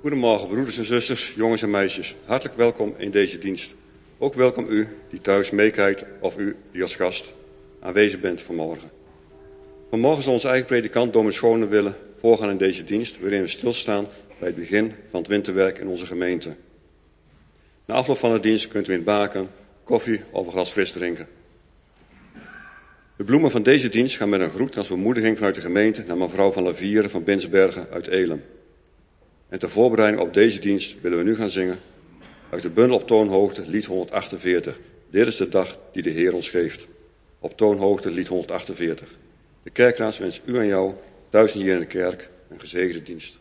Goedemorgen broeders en zusters, jongens en meisjes. Hartelijk welkom in deze dienst. Ook welkom u die thuis meekijkt of u die als gast aanwezig bent vanmorgen. Vanmorgen zal onze eigen predikant Dominee Schone willen voorgaan in deze dienst, waarin we stilstaan bij het begin van het winterwerk in onze gemeente. Na afloop van de dienst kunt u in het baken koffie of een glas fris drinken. De bloemen van deze dienst gaan met een groet als bemoediging vanuit de gemeente naar mevrouw van Lavieren van Binsbergen uit Elim. En ter voorbereiding op deze dienst willen we nu gaan zingen uit de bundel op toonhoogte, lied 148. Dit is de dag die de Heer ons geeft. Op toonhoogte, lied 148. De kerkraad wenst u en jou, thuis en hier in de kerk, een gezegende dienst.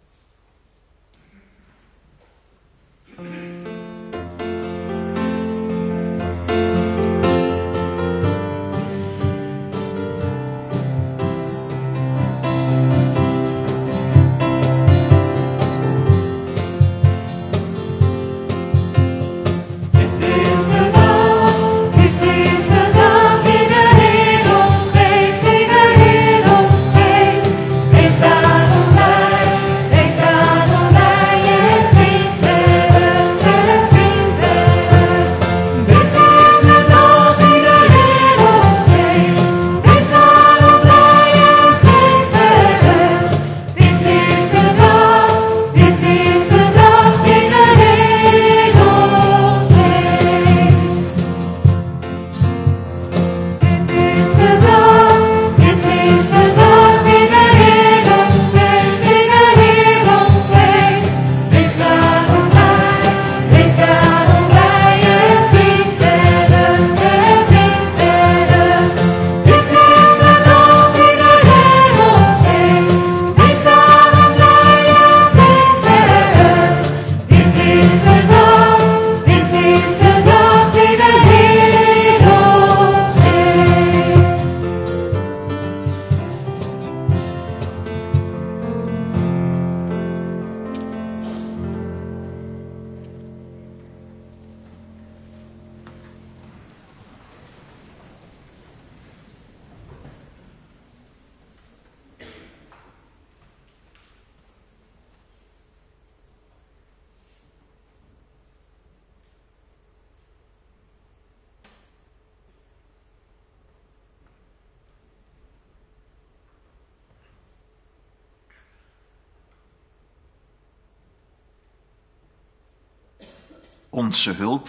Onze hulp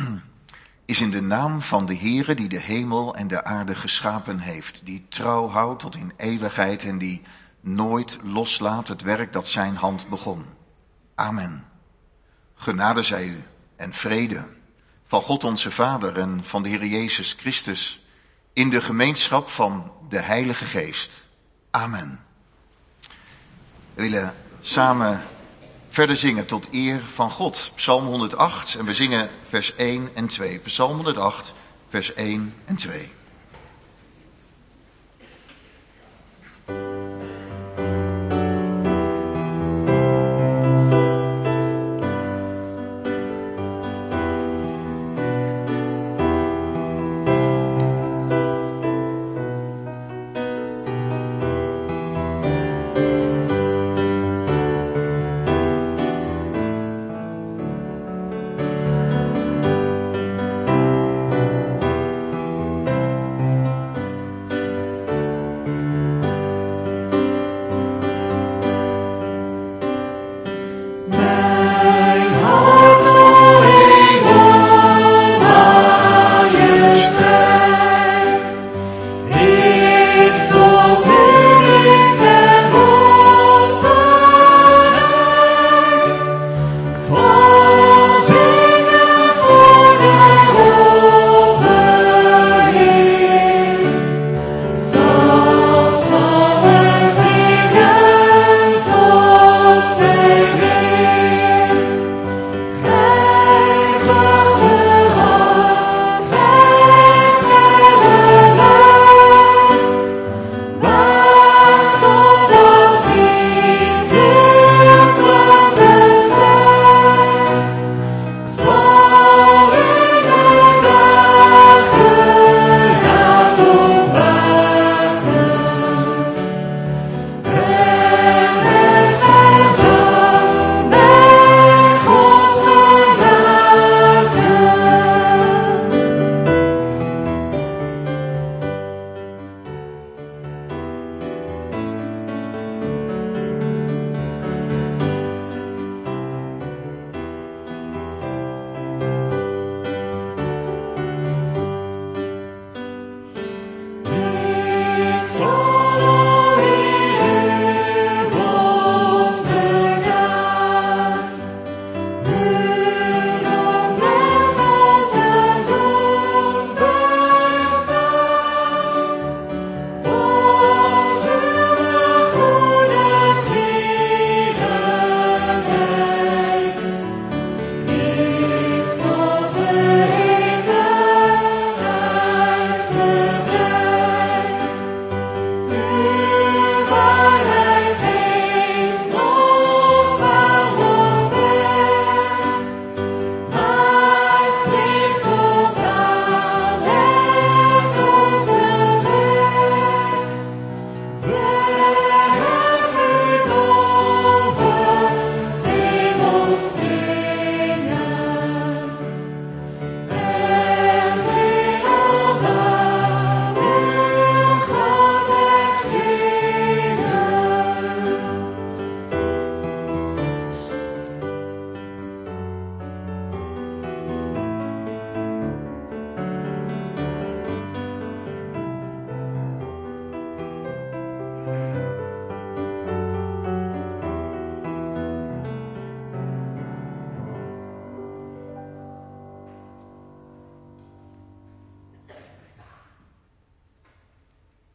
is in de naam van de Heere die de hemel en de aarde geschapen heeft, die trouw houdt tot in eeuwigheid en die nooit loslaat het werk dat zijn hand begon. Amen. Genade zij u en vrede van God onze Vader en van de Heer Jezus Christus in de gemeenschap van de Heilige Geest. Amen. We willen samen verder zingen tot eer van God. Psalm 108 en we zingen vers 1 en 2. Psalm 108, vers 1 en 2.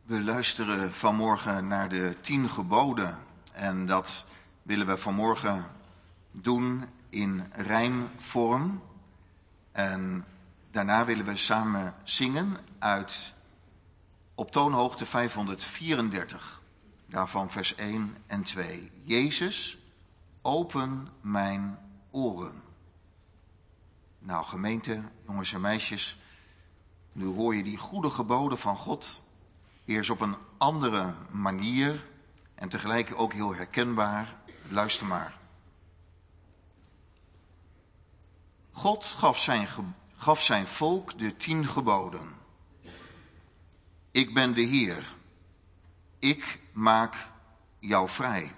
We luisteren vanmorgen naar de 10 geboden en dat willen we vanmorgen doen in rijmvorm. En daarna willen we samen zingen uit op toonhoogte 534, daarvan vers 1 en 2. Jezus, open mijn oren. Nou gemeente, jongens en meisjes, nu hoor je die goede geboden van God eerst op een andere manier en tegelijk ook heel herkenbaar. Luister maar. God gaf zijn volk de 10 geboden. Ik ben de Heer. Ik maak jou vrij.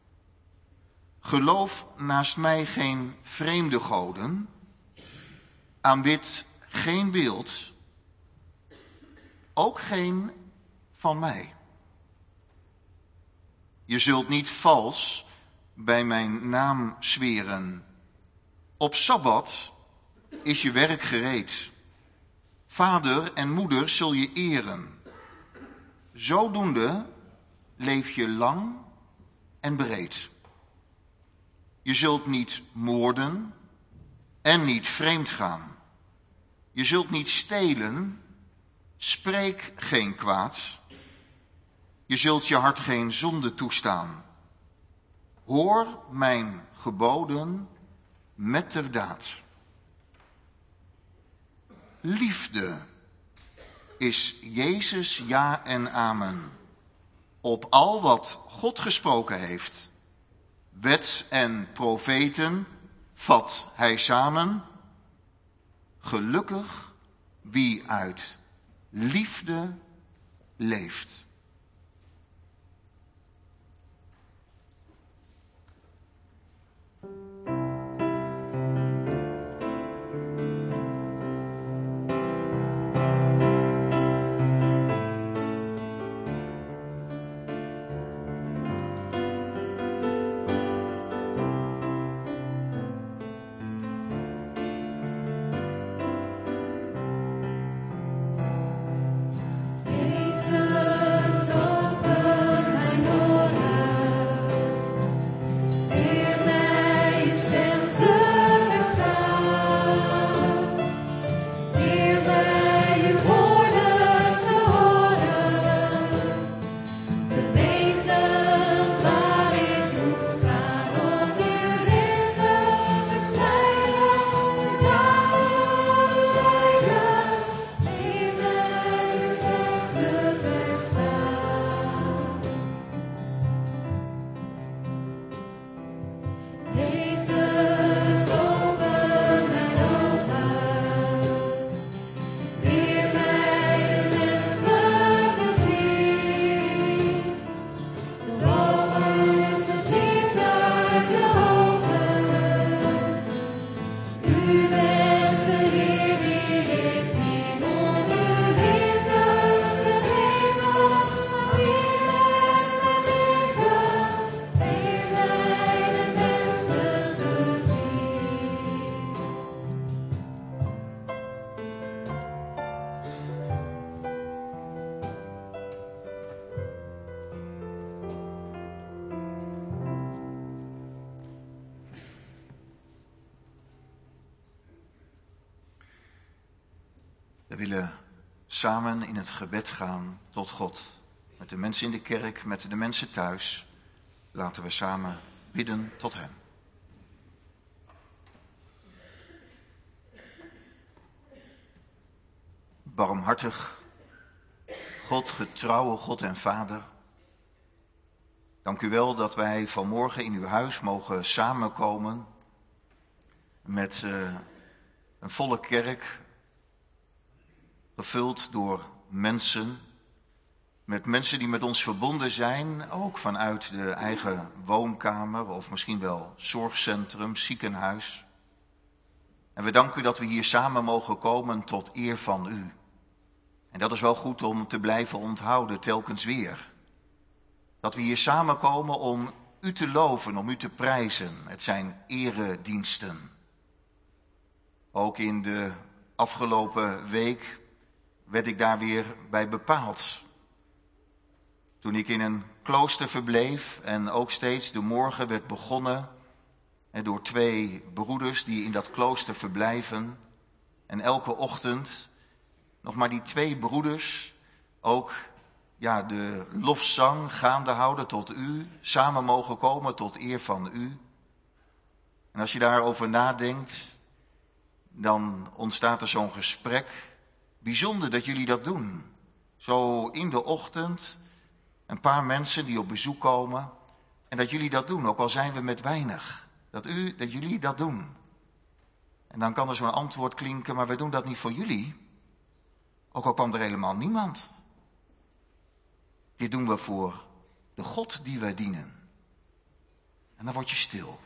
Geloof naast mij geen vreemde goden. Aanbid geen beeld. Ook geen van mij. Je zult niet vals bij mijn naam zweren. Op Sabbat is je werk gereed. Vader en moeder zul je eren. Zodoende leef je lang en breed. Je zult niet moorden en niet vreemd gaan. Je zult niet stelen, spreek geen kwaad. Je zult je hart geen zonde toestaan. Hoor mijn geboden metterdaad. Liefde is Jezus ja en amen. Op al wat God gesproken heeft. Wet en profeten vat hij samen. Gelukkig wie uit liefde leeft. We willen samen in het gebed gaan tot God. Met de mensen in de kerk, met de mensen thuis. Laten we samen bidden tot hem. Barmhartig, God, getrouwe God en Vader. Dank u wel dat wij vanmorgen in uw huis mogen samenkomen met een volle kerk, gevuld door mensen, met mensen die met ons verbonden zijn, ook vanuit de eigen woonkamer of misschien wel zorgcentrum, ziekenhuis. En we danken u dat we hier samen mogen komen tot eer van u. En dat is wel goed om te blijven onthouden, telkens weer. Dat we hier samenkomen om u te loven, om u te prijzen. Het zijn erediensten. Ook in de afgelopen week werd ik daar weer bij bepaald. Toen ik in een klooster verbleef en ook steeds de morgen werd begonnen door 2 broeders die in dat klooster verblijven. En elke ochtend nog maar die 2 broeders ook de lofzang gaande houden tot u, samen mogen komen tot eer van u. En als je daarover nadenkt, dan ontstaat er zo'n gesprek. Bijzonder dat jullie dat doen. Zo in de ochtend, een paar mensen die op bezoek komen. En dat jullie dat doen, ook al zijn we met weinig. Dat jullie dat doen. En dan kan er zo'n antwoord klinken, maar wij doen dat niet voor jullie. Ook al kwam er helemaal niemand. Dit doen we voor de God die wij dienen. En dan word je stil.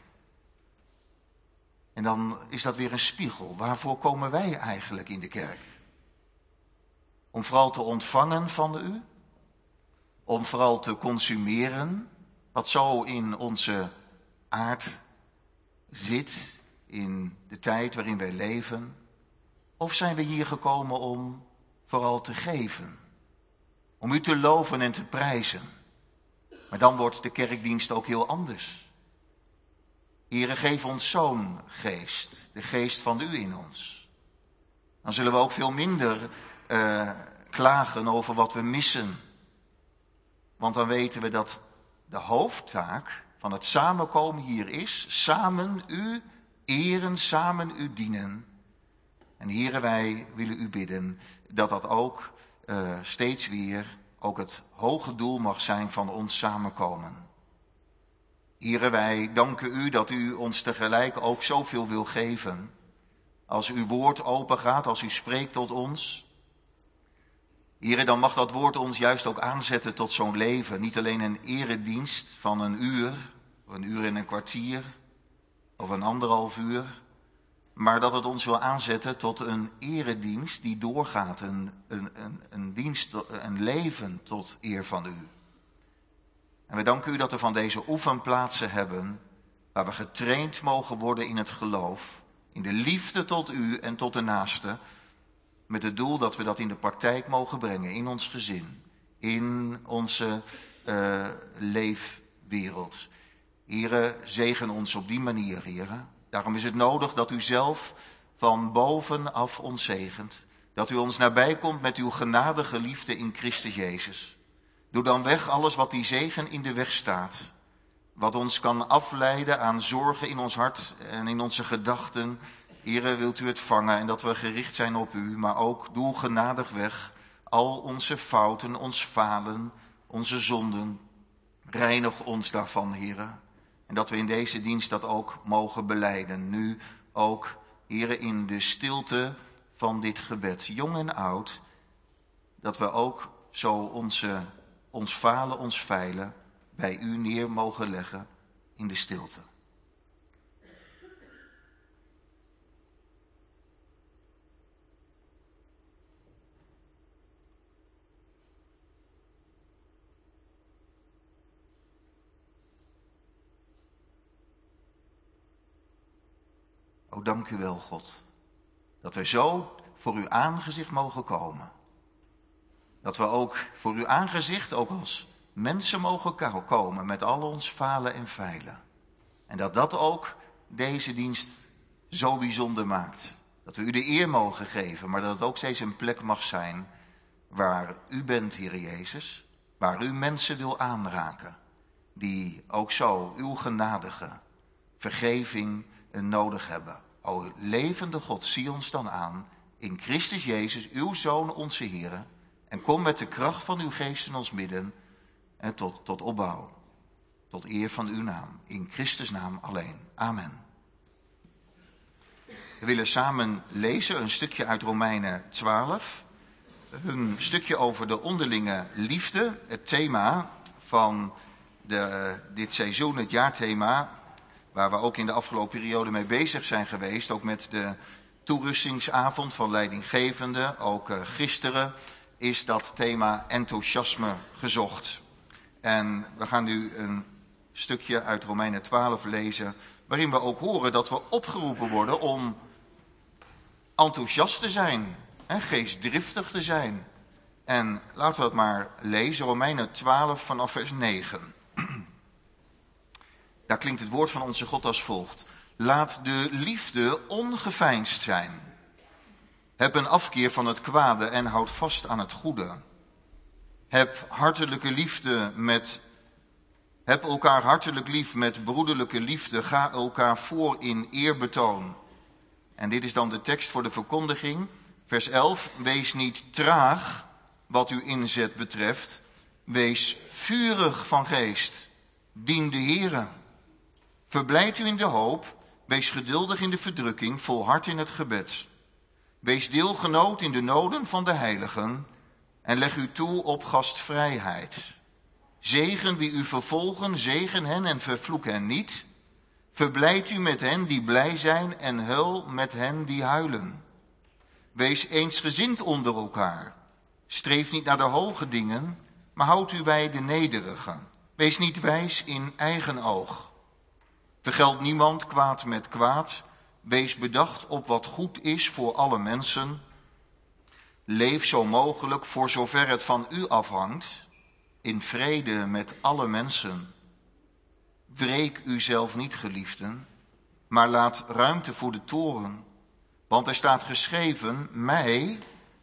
En dan is dat weer een spiegel. Waarvoor komen wij eigenlijk in de kerk? Om vooral te ontvangen van u. Om vooral te consumeren. Wat zo in onze aard zit. In de tijd waarin wij leven. Of zijn we hier gekomen om vooral te geven? Om u te loven en te prijzen. Maar dan wordt de kerkdienst ook heel anders. Heere, geef ons zo'n geest, de geest van u in ons. Dan zullen we ook veel minder klagen over wat we missen. Want dan weten we dat de hoofdtaak van het samenkomen hier is, samen u eren, samen u dienen. En Heere, wij willen u bidden dat dat ook steeds weer ook het hoge doel mag zijn van ons samenkomen. Heere, wij danken u dat u ons tegelijk ook zoveel wil geven. Als uw woord open gaat, als u spreekt tot ons. Heere, dan mag dat woord ons juist ook aanzetten tot zo'n leven. Niet alleen een eredienst van 1 uur, of 1 uur en een kwartier, of 1,5 uur. Maar dat het ons wil aanzetten tot een eredienst die doorgaat. Een dienst, een leven tot eer van u. En we danken u dat we van deze oefenplaatsen hebben, waar we getraind mogen worden in het geloof, in de liefde tot u en tot de naaste, met het doel dat we dat in de praktijk mogen brengen, in ons gezin, in onze leefwereld. Heere, zegen ons op die manier, Heere. Daarom is het nodig dat u zelf van bovenaf ons zegent, dat u ons nabij komt met uw genadige liefde in Christus Jezus. Doe dan weg alles wat die zegen in de weg staat. Wat ons kan afleiden aan zorgen in ons hart en in onze gedachten. Heere, wilt u het vangen en dat we gericht zijn op u. Maar ook doe genadig weg al onze fouten, ons falen, onze zonden. Reinig ons daarvan, Heere. En dat we in deze dienst dat ook mogen belijden. Nu ook, Heere, in de stilte van dit gebed. Jong en oud. Dat we ook zo ons falen, ons feilen, bij u neer mogen leggen in de stilte. O, dank u wel, God, dat wij zo voor uw aangezicht mogen komen. Dat we ook voor uw aangezicht, ook als mensen mogen komen met al ons falen en feilen. En dat dat ook deze dienst zo bijzonder maakt. Dat we u de eer mogen geven, maar dat het ook steeds een plek mag zijn waar u bent, Heer Jezus. Waar u mensen wil aanraken, die ook zo uw genadige vergeving nodig hebben. O levende God, zie ons dan aan in Christus Jezus, uw Zoon, onze Heer. En kom met de kracht van uw geest in ons midden en tot opbouw, tot eer van uw naam. In Christus' naam alleen. Amen. We willen samen lezen een stukje uit Romeinen 12. Een stukje over de onderlinge liefde. Het thema van dit seizoen, het jaarthema, waar we ook in de afgelopen periode mee bezig zijn geweest. Ook met de toerustingsavond van leidinggevende. Ook gisteren is dat thema enthousiasme gezocht. En we gaan nu een stukje uit Romeinen 12 lezen, waarin we ook horen dat we opgeroepen worden om enthousiast te zijn, geestdriftig te zijn. En laten we het maar lezen, Romeinen 12 vanaf vers 9. Daar klinkt het woord van onze God als volgt. Laat de liefde ongeveinsd zijn. Heb een afkeer van het kwade en houd vast aan het goede. Heb elkaar hartelijk lief met broederlijke liefde. Ga elkaar voor in eerbetoon. En dit is dan de tekst voor de verkondiging. Vers 11. Wees niet traag wat uw inzet betreft. Wees vurig van geest. Dien de Here. Verblijd u in de hoop. Wees geduldig in de verdrukking. Volhard in het gebed. Wees deelgenoot in de noden van de heiligen. En leg u toe op gastvrijheid. Zegen wie u vervolgen, zegen hen en vervloek hen niet. Verblijd u met hen die blij zijn en huil met hen die huilen. Wees eensgezind onder elkaar. Streef niet naar de hoge dingen, maar houd u bij de nederige. Wees niet wijs in eigen oog. Vergeld niemand kwaad met kwaad. Wees bedacht op wat goed is voor alle mensen. Leef zo mogelijk, voor zover het van u afhangt, in vrede met alle mensen. Wreek uzelf niet, geliefden, maar laat ruimte voor de toorn. Want er staat geschreven, mij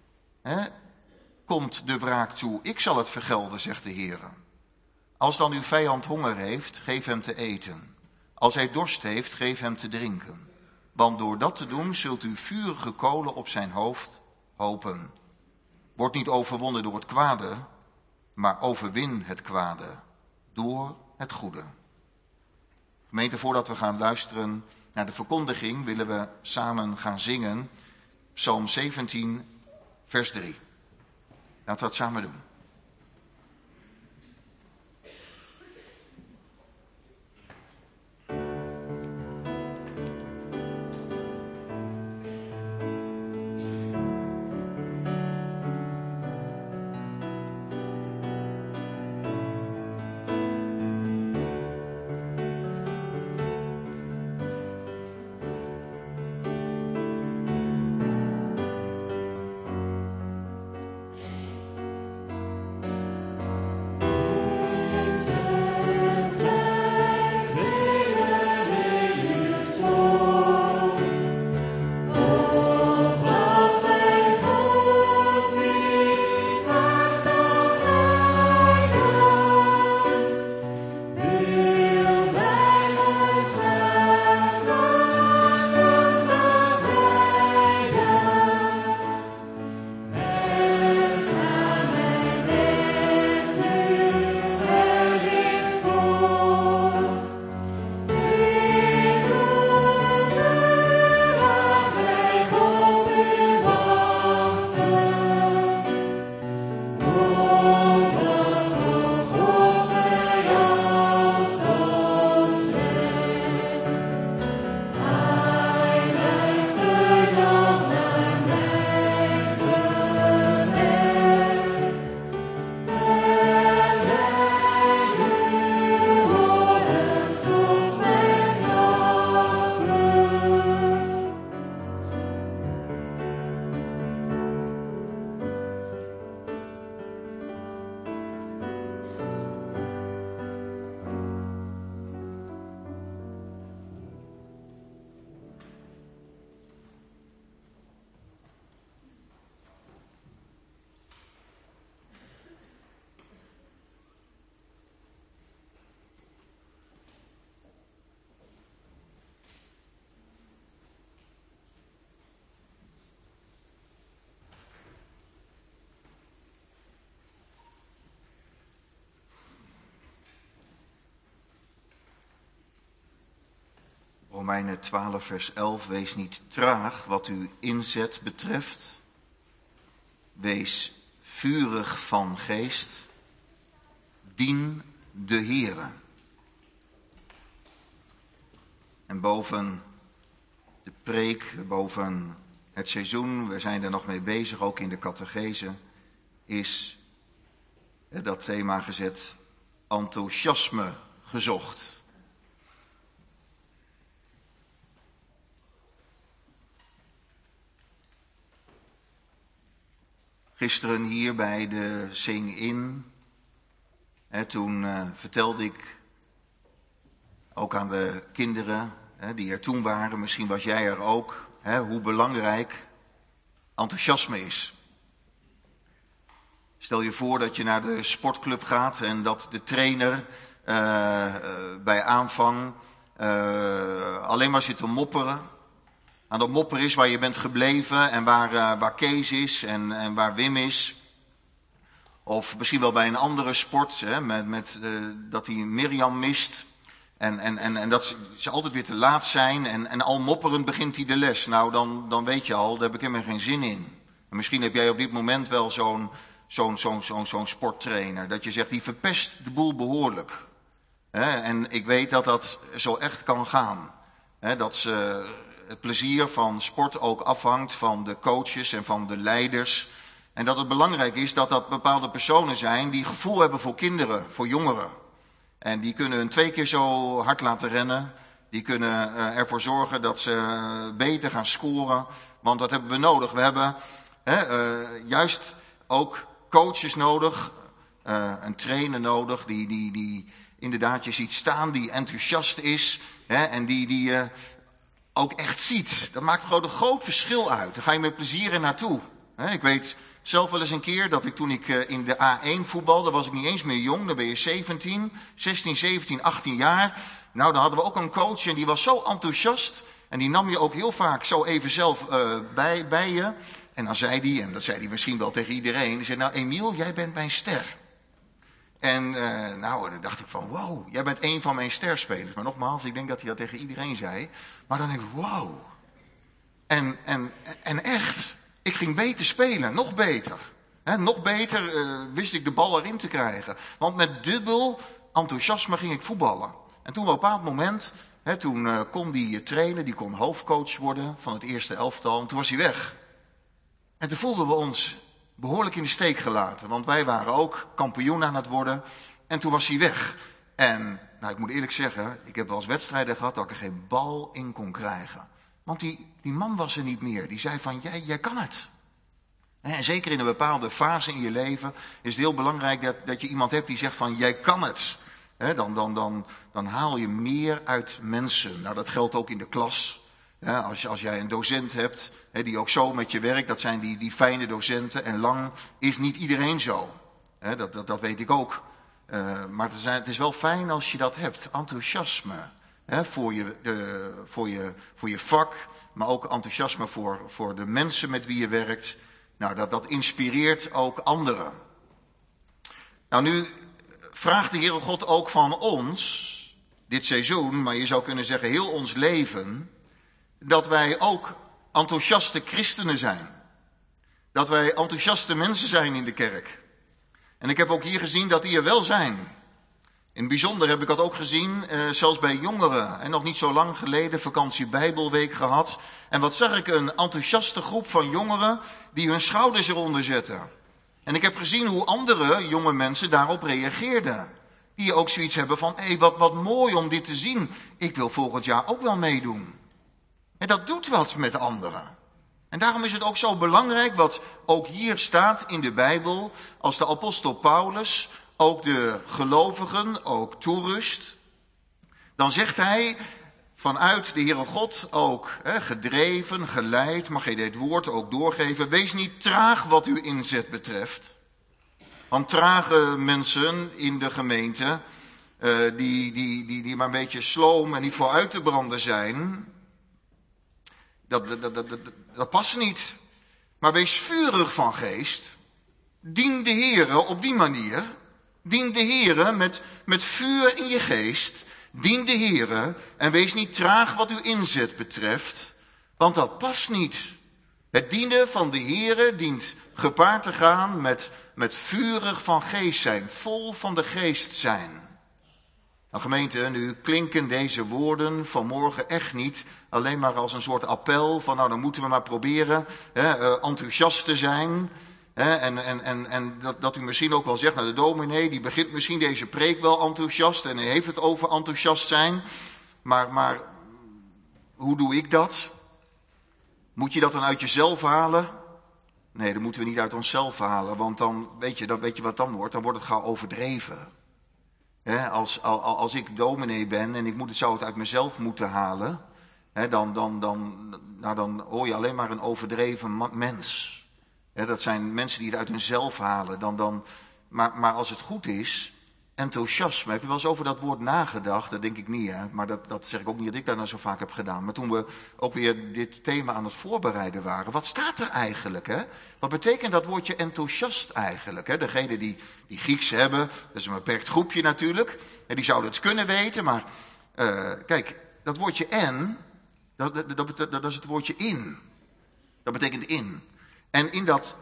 komt de wraak toe. Ik zal het vergelden, zegt de Heer. Als dan uw vijand honger heeft, geef hem te eten. Als hij dorst heeft, geef hem te drinken. Want door dat te doen zult u vurige kolen op zijn hoofd hopen. Word niet overwonnen door het kwade, maar overwin het kwade door het goede. Gemeente, voordat we gaan luisteren naar de verkondiging, willen we samen gaan zingen Psalm 17, vers 3. Laten we het samen doen. Romeinen 12 vers 11, wees niet traag wat uw inzet betreft. Wees vurig van geest. Dien de Heere. En boven de preek, boven het seizoen, we zijn er nog mee bezig, ook in de catechese, is dat thema gezet, enthousiasme gezocht. Gisteren hier bij de Sing-In, toen vertelde ik ook aan de kinderen die er toen waren, misschien was jij er ook, hoe belangrijk enthousiasme is. Stel je voor dat je naar de sportclub gaat en dat de trainer bij aanvang alleen maar zit te mopperen. Aan dat mopperen is waar je bent gebleven en waar Kees is en waar Wim is. Of misschien wel bij een andere sport, dat hij Mirjam mist. En dat ze altijd weer te laat zijn en al mopperend begint hij de les. Nou, dan weet je al, daar heb ik helemaal geen zin in. En misschien heb jij op dit moment wel zo'n sporttrainer. Dat je zegt, die verpest de boel behoorlijk. En ik weet dat dat zo echt kan gaan. Dat het plezier van sport ook afhangt van de coaches en van de leiders. En dat het belangrijk is dat dat bepaalde personen zijn die gevoel hebben voor kinderen, voor jongeren. En die kunnen hun 2 keer zo hard laten rennen. Die kunnen ervoor zorgen dat ze beter gaan scoren. Want dat hebben we nodig. We hebben juist ook coaches nodig. Een trainer nodig die inderdaad je ziet staan. Die enthousiast is. En die ook echt ziet. Dat maakt gewoon een groot verschil uit. Daar ga je met plezier er naartoe. Ik weet zelf wel eens een keer dat toen ik in de A1 voetbalde, was ik niet eens meer jong. Dan ben je 16, 17, 18 jaar. Nou, dan hadden we ook een coach en die was zo enthousiast. En die nam je ook heel vaak zo even zelf bij je. En dan zei hij, en dat zei hij misschien wel tegen iedereen. Die zei, nou Emiel, jij bent mijn ster. En dan dacht ik van, wow, jij bent een van mijn sterspelers. Maar nogmaals, ik denk dat hij dat tegen iedereen zei. Maar dan denk ik, wow. En echt, ik ging beter spelen, nog beter. Nog beter wist ik de bal erin te krijgen. Want met dubbel enthousiasme ging ik voetballen. En toen op een bepaald moment, toen kon die trainer, die kon hoofdcoach worden van het eerste elftal. En toen was hij weg. En toen voelden we ons behoorlijk in de steek gelaten. Want wij waren ook kampioen aan het worden. En toen was hij weg. En ik moet eerlijk zeggen, ik heb wel eens wedstrijden gehad dat ik er geen bal in kon krijgen. Want die man was er niet meer. Die zei van, jij kan het. En zeker in een bepaalde fase in je leven is het heel belangrijk dat je iemand hebt die zegt van, jij kan het. Dan haal je meer uit mensen. Nou, dat geldt ook in de klas. Als jij een docent hebt die ook zo met je werkt, dat zijn die fijne docenten. En lang is niet iedereen zo. Dat weet ik ook. Maar het is wel fijn als je dat hebt. Enthousiasme voor je vak, maar ook enthousiasme voor de mensen met wie je werkt. Nou, dat inspireert ook anderen. Nou, nu vraagt de Heere God ook van ons, dit seizoen, maar je zou kunnen zeggen heel ons leven, dat wij ook enthousiaste christenen zijn. Dat wij enthousiaste mensen zijn in de kerk. En ik heb ook hier gezien dat die er wel zijn. In het bijzonder heb ik dat ook gezien, zelfs bij jongeren. En nog niet zo lang geleden, vakantie Bijbelweek gehad. En wat zag ik, een enthousiaste groep van jongeren die hun schouders eronder zetten. En ik heb gezien hoe andere jonge mensen daarop reageerden. Die ook zoiets hebben van, wat mooi om dit te zien. Ik wil volgend jaar ook wel meedoen. En dat doet wat met anderen. En daarom is het ook zo belangrijk wat ook hier staat in de Bijbel, als de apostel Paulus ook de gelovigen ook toerust. Dan zegt hij vanuit de Heere God ook, gedreven, geleid, mag je dit woord ook doorgeven. Wees niet traag wat uw inzet betreft. Want trage mensen in de gemeente, die maar een beetje sloom en niet vooruit te branden zijn, dat past niet. Maar wees vurig van geest. Dien de Heere op die manier. Dien de Heere met vuur in je geest. Dien de Heere en wees niet traag wat uw inzet betreft. Want dat past niet. Het dienen van de Heere dient gepaard te gaan met vurig van geest zijn. Vol van de geest zijn. Nou gemeente, nu klinken deze woorden vanmorgen echt niet alleen maar als een soort appel van dan moeten we maar proberen enthousiast te zijn. En dat u misschien ook wel zegt, de dominee die begint misschien deze preek wel enthousiast en hij heeft het over enthousiast zijn. Maar hoe doe ik dat? Moet je dat dan uit jezelf halen? Nee, dat moeten we niet uit onszelf halen, want dan weet je wat dan wordt? Dan wordt het gauw overdreven. Als ik dominee ben en zou het uit mezelf moeten halen, dan hoor je alleen maar een overdreven mens. Dat zijn mensen die het uit hunzelf halen. Maar als het goed is, enthousiasme. Heb je wel eens over dat woord nagedacht? Dat denk ik niet, hè? Maar dat zeg ik ook niet dat ik dat nou zo vaak heb gedaan. Maar toen we ook weer dit thema aan het voorbereiden waren, wat staat er eigenlijk, hè? Wat betekent dat woordje enthousiast eigenlijk, hè? Degenen die Grieks hebben, dat is een beperkt groepje natuurlijk, en die zouden het kunnen weten, maar kijk, dat woordje en, dat is het woordje in. Dat betekent in. En in dat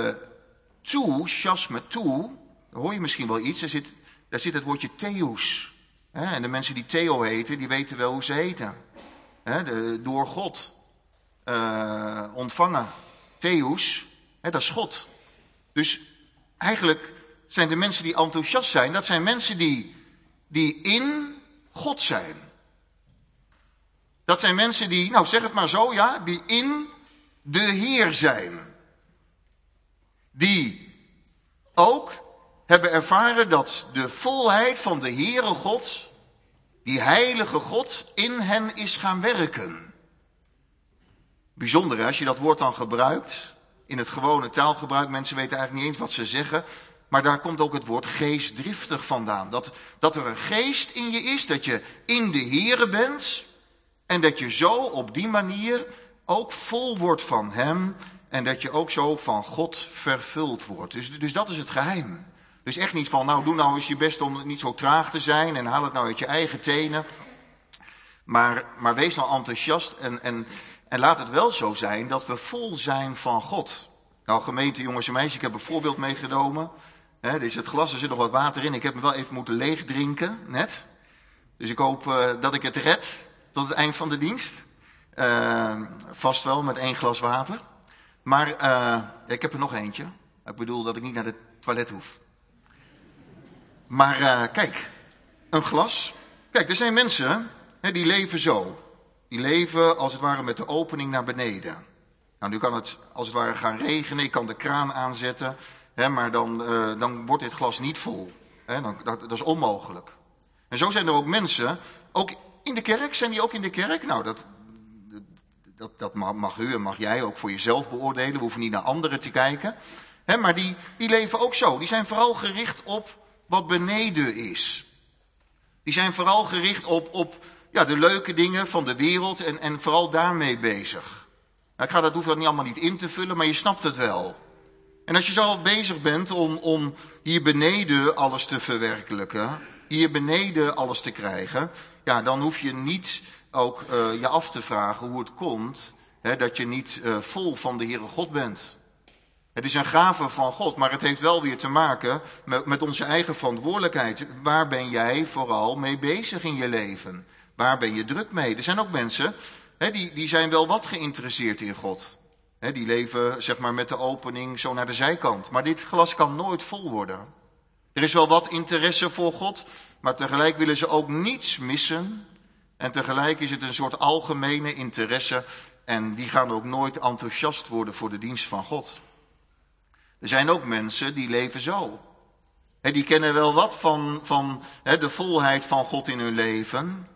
chasme toe, hoor je misschien wel iets, daar zit het woordje theos. En de mensen die Theo heten, die weten wel hoe ze heten. Door God ontvangen. Theos, dat is God. Dus eigenlijk zijn de mensen die enthousiast zijn, dat zijn mensen die in God zijn. Dat zijn mensen die, nou zeg het maar zo, ja, die in de Heer zijn. Die ook hebben ervaren dat de volheid van de Heere God, die heilige God, in hen is gaan werken. Bijzonder hè, als je dat woord dan gebruikt, in het gewone taalgebruik, mensen weten eigenlijk niet eens wat ze zeggen, maar daar komt ook het woord geestdriftig vandaan. Dat er een geest in je is, dat je in de Heere bent en dat je zo op die manier ook vol wordt van hem en dat je ook zo van God vervuld wordt. Dus dat is het geheim. Dus echt niet van, nou doe nou eens je best om niet zo traag te zijn en haal het nou uit je eigen tenen. Maar wees nou enthousiast en laat het wel zo zijn dat we vol zijn van God. Nou gemeente, jongens en meisjes, ik heb een voorbeeld meegenomen. Dit is het glas, er zit nog wat water in. Ik heb me wel even moeten leeg drinken, net. Dus ik hoop dat ik het red tot het eind van de dienst. Vast wel met 1 glas water. Maar ik heb er nog eentje. Ik bedoel dat ik niet naar het toilet hoef. Maar kijk, een glas. Kijk, er zijn mensen die leven zo. Die leven als het ware met de opening naar beneden. Nou, nu kan het als het ware gaan regenen. Ik kan de kraan aanzetten. Maar dan wordt dit glas niet vol. Dat is onmogelijk. En zo zijn er ook mensen, ook in de kerk. Zijn die ook in de kerk? Nou, dat mag u en mag jij ook voor jezelf beoordelen. We hoeven niet naar anderen te kijken. Maar die leven ook zo. Die zijn vooral gericht op wat beneden is. Die zijn vooral gericht op de leuke dingen van de wereld en vooral daarmee bezig. Nou, hoef dat niet allemaal niet in te vullen, maar je snapt het wel. En als je zo bezig bent om hier beneden alles te verwerkelijken, hier beneden alles te krijgen, ja, dan hoef je niet ook je af te vragen hoe het komt dat je niet vol van de Heere God bent. Het is een gave van God, maar het heeft wel weer te maken met onze eigen verantwoordelijkheid. Waar ben jij vooral mee bezig in je leven? Waar ben je druk mee? Er zijn ook mensen die zijn wel wat geïnteresseerd in God. Die leven zeg maar met de opening zo naar de zijkant. Maar dit glas kan nooit vol worden. Er is wel wat interesse voor God, maar tegelijk willen ze ook niets missen. En tegelijk is het een soort algemene interesse en die gaan ook nooit enthousiast worden voor de dienst van God. Er zijn ook mensen die leven zo. Die kennen wel wat van de volheid van God in hun leven.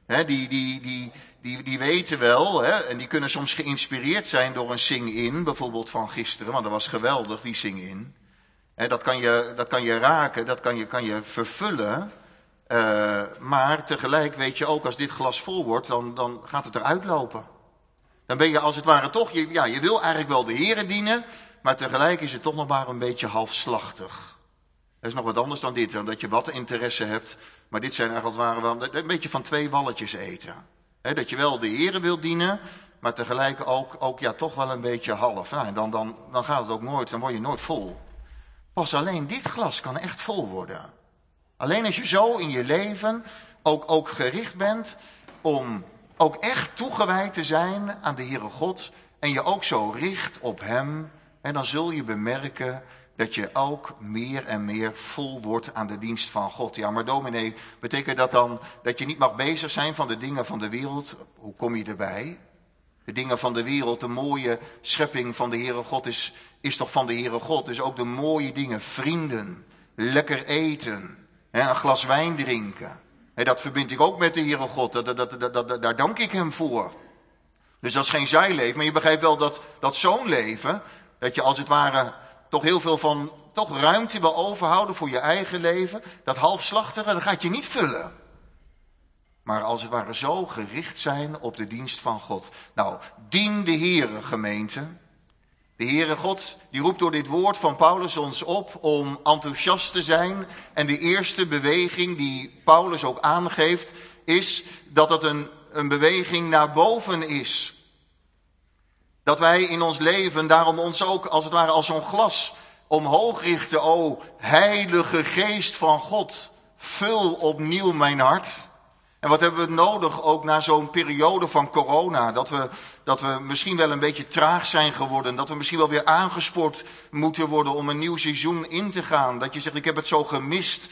Die weten wel, en die kunnen soms geïnspireerd zijn door een sing-in, bijvoorbeeld van gisteren, want dat was geweldig, die sing-in. Dat kan je raken, dat kan je vervullen, maar tegelijk weet je ook, als dit glas vol wordt, dan gaat het eruit lopen. Dan ben je als het ware toch, je wil eigenlijk wel de Heere dienen, maar tegelijk is het toch nog maar een beetje halfslachtig. Dat is nog wat anders dan dit, dan dat je wat interesse hebt, maar dit zijn eigenlijk als het ware wel een beetje van 2 walletjes eten. Dat je wel de Heere wilt dienen, maar tegelijk ook toch wel een beetje half. Nou, dan gaat het ook nooit, dan word je nooit vol. Pas alleen dit glas kan echt vol worden. Alleen als je zo in je leven ook gericht bent om ook echt toegewijd te zijn aan de Heere God en je ook zo richt op hem, en dan zul je bemerken dat je ook meer en meer vol wordt aan de dienst van God. Ja, maar dominee, betekent dat dan dat je niet mag bezig zijn van de dingen van de wereld? Hoe kom je erbij? De dingen van de wereld, de mooie schepping van de Heere God is toch van de Heere God. Dus ook de mooie dingen, vrienden, lekker eten, een glas wijn drinken. Dat verbind ik ook met de Heere God, daar dank ik hem voor. Dus dat is geen zijleven, maar je begrijpt wel dat zo'n leven, dat je als het ware toch heel veel van, toch ruimte wil overhouden voor je eigen leven. Dat halfslachtige, dat gaat je niet vullen. Maar als het ware zo gericht zijn op de dienst van God. Nou, dien de Heere, gemeente. De Heere God, die roept door dit woord van Paulus ons op om enthousiast te zijn. En de eerste beweging die Paulus ook aangeeft, is dat het een beweging naar boven is. Dat wij in ons leven daarom ons ook als het ware als zo'n glas omhoog richten. O Heilige Geest van God, vul opnieuw mijn hart. En wat hebben we nodig ook na zo'n periode van corona? Dat we misschien wel een beetje traag zijn geworden. Dat we misschien wel weer aangespoord moeten worden om een nieuw seizoen in te gaan. Dat je zegt, ik heb het zo gemist.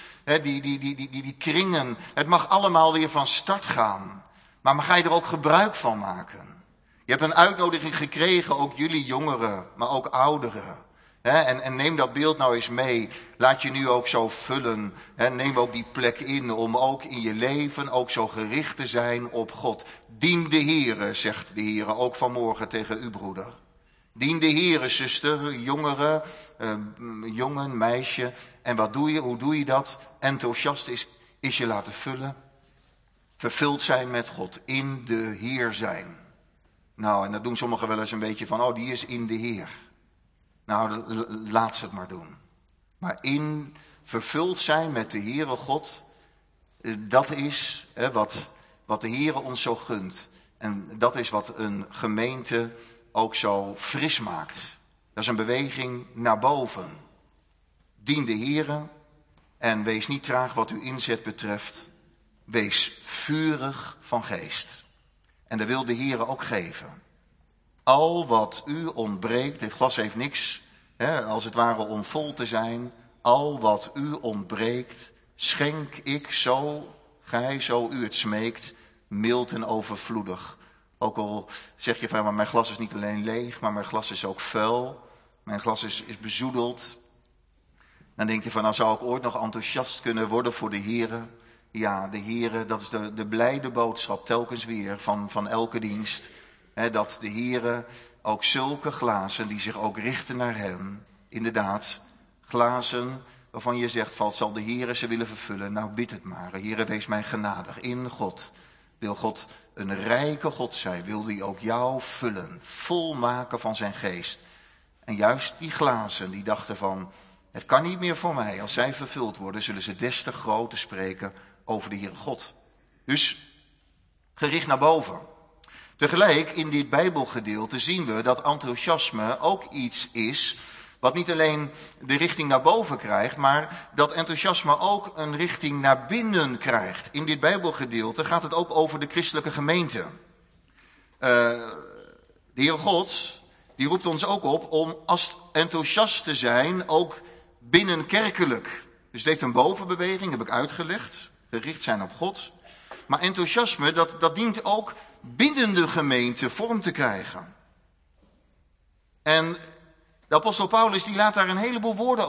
Die kringen. Het mag allemaal weer van start gaan. Maar ga je er ook gebruik van maken? Je hebt een uitnodiging gekregen, ook jullie jongeren, maar ook ouderen. En neem dat beeld nou eens mee. Laat je nu ook zo vullen. Neem ook die plek in om ook in je leven ook zo gericht te zijn op God. Dien de Heere, zegt de Heere, ook vanmorgen tegen uw broeder. Dien de Heere, zuster, jongeren, jongen, meisje. En wat doe je? Hoe doe je dat? Enthousiast is je laten vullen. Vervuld zijn met God. In de Heer zijn. Nou, en dat doen sommigen wel eens een beetje van, die is in de Heer. Nou, laat ze het maar doen. Maar vervuld zijn met de Heere God, dat is wat de Heere ons zo gunt. En dat is wat een gemeente ook zo fris maakt. Dat is een beweging naar boven. Dien de Heere en wees niet traag wat uw inzet betreft. Wees vurig van geest. En dat wil de Heere ook geven. Al wat u ontbreekt, dit glas heeft niks, als het ware om vol te zijn. Al wat u ontbreekt, schenk ik zo, gij zo u het smeekt, mild en overvloedig. Ook al zeg je van, maar mijn glas is niet alleen leeg, maar mijn glas is ook vuil. Mijn glas is bezoedeld. Dan denk je van, nou zou ik ooit nog enthousiast kunnen worden voor de Heere. Ja, de Heere, dat is de blijde boodschap telkens weer van elke dienst. Dat de Heere ook zulke glazen die zich ook richten naar hem, inderdaad, glazen waarvan je zegt, zal de Heere ze willen vervullen? Nou, bid het maar. Heere, wees mij genadig in God. Wil God een rijke God zijn? Wil hij ook jou vullen, volmaken van zijn geest? En juist die glazen die dachten van, het kan niet meer voor mij. Als zij vervuld worden, zullen ze des te groter spreken over de Heere God. Dus gericht naar boven. Tegelijk in dit Bijbelgedeelte zien we dat enthousiasme ook iets is wat niet alleen de richting naar boven krijgt, maar dat enthousiasme ook een richting naar binnen krijgt. In dit Bijbelgedeelte gaat het ook over de christelijke gemeente. De Heere God, die roept ons ook op om enthousiast te zijn, ook binnenkerkelijk. Dus het heeft een bovenbeweging, heb ik uitgelegd, gericht zijn op God. Maar enthousiasme, dat dient ook binnen de gemeente vorm te krijgen. En de apostel Paulus die laat daar een heleboel woorden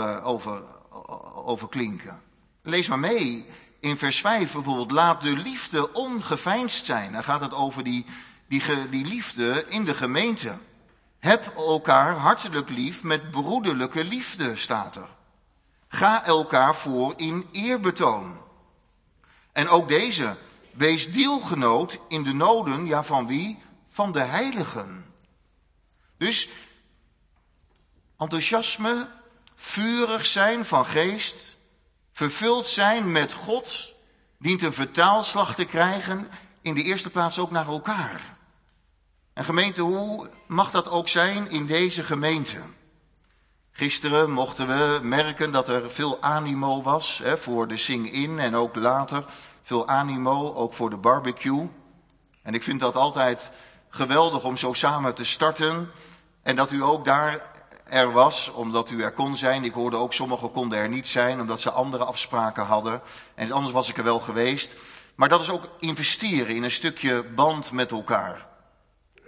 over klinken. Lees maar mee in vers 5 bijvoorbeeld. Laat de liefde ongeveinsd zijn. Dan gaat het over die liefde in de gemeente. Heb elkaar hartelijk lief met broederlijke liefde, staat er. Ga elkaar voor in eerbetoon. En ook deze, wees deelgenoot in de noden, ja van wie? Van de heiligen. Dus enthousiasme, vurig zijn van geest, vervuld zijn met God, dient een vertaalslag te krijgen, in de eerste plaats ook naar elkaar. En gemeente, hoe mag dat ook zijn in deze gemeente? Gisteren mochten we merken dat er veel animo was voor de sing-in en ook later veel animo ook voor de barbecue. En ik vind dat altijd geweldig om zo samen te starten en dat u ook er was, omdat u er kon zijn. Ik hoorde ook sommigen konden er niet zijn, omdat ze andere afspraken hadden. En anders was ik er wel geweest. Maar dat is ook investeren in een stukje band met elkaar.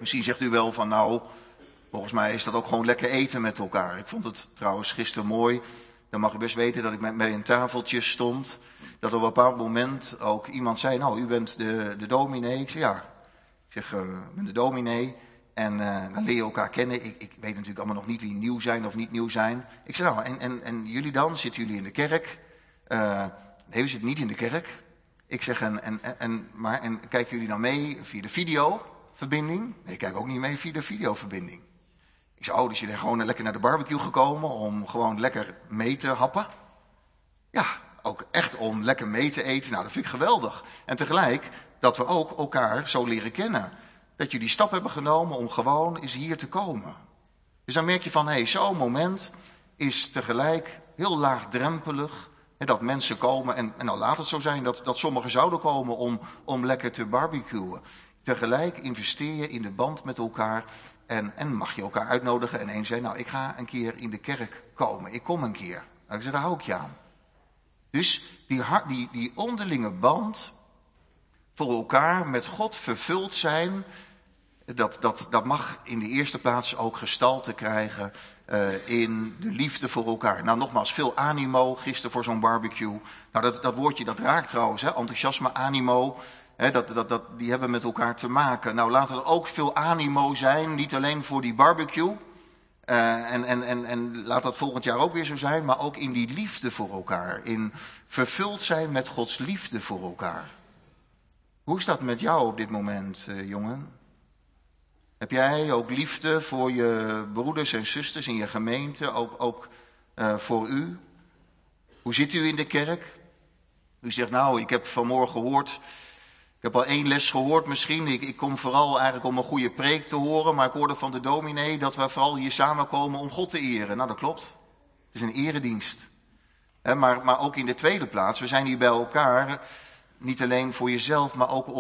Misschien zegt u wel van nou, volgens mij is dat ook gewoon lekker eten met elkaar. Ik vond het trouwens gisteren mooi. Dan mag u best weten dat ik bij een tafeltje stond. Dat op een bepaald moment ook iemand zei, nou u bent de dominee. Ik zei ja, ik ben de dominee. En dan leer je elkaar kennen. Ik weet natuurlijk allemaal nog niet wie nieuw zijn of niet nieuw zijn. Ik zei nou, en jullie dan? Zitten jullie in de kerk? Nee, we zitten niet in de kerk. Ik zeg, en kijken jullie dan mee via de videoverbinding? Nee, ik kijk ook niet mee via de videoverbinding. Ik zei, dus jullie zijn gewoon lekker naar de barbecue gekomen om gewoon lekker mee te happen? Ja, ook echt om lekker mee te eten. Nou, dat vind ik geweldig. En tegelijk dat we ook elkaar zo leren kennen. Dat jullie stap hebben genomen om gewoon eens hier te komen. Dus dan merk je van, zo'n moment is tegelijk heel laagdrempelig. Dat mensen komen, en nou laat het zo zijn dat sommigen zouden komen om lekker te barbecuen. Tegelijk investeer je in de band met elkaar en mag je elkaar uitnodigen. En één zei, nou ik ga een keer in de kerk komen, ik kom een keer. Nou, ik zei, daar hou ik je aan. Dus die onderlinge band voor elkaar met God vervuld zijn, dat mag in de eerste plaats ook gestalte krijgen in de liefde voor elkaar. Nou nogmaals, veel animo gisteren voor zo'n barbecue. Nou dat woordje dat raakt trouwens, enthousiasme, animo. Die hebben met elkaar te maken. Nou laat er ook veel animo zijn, niet alleen voor die barbecue. En laat dat volgend jaar ook weer zo zijn, maar ook in die liefde voor elkaar. In vervuld zijn met Gods liefde voor elkaar. Hoe is dat met jou op dit moment, jongen? Heb jij ook liefde voor je broeders en zusters in je gemeente, ook voor u? Hoe zit u in de kerk? U zegt, nou, ik heb vanmorgen gehoord, ik heb al 1 les gehoord misschien. Ik kom vooral eigenlijk om een goede preek te horen, maar ik hoorde van de dominee dat we vooral hier samenkomen om God te eren. Nou, dat klopt. Het is een eredienst. Maar ook in de tweede plaats, we zijn hier bij elkaar, niet alleen voor jezelf, maar ook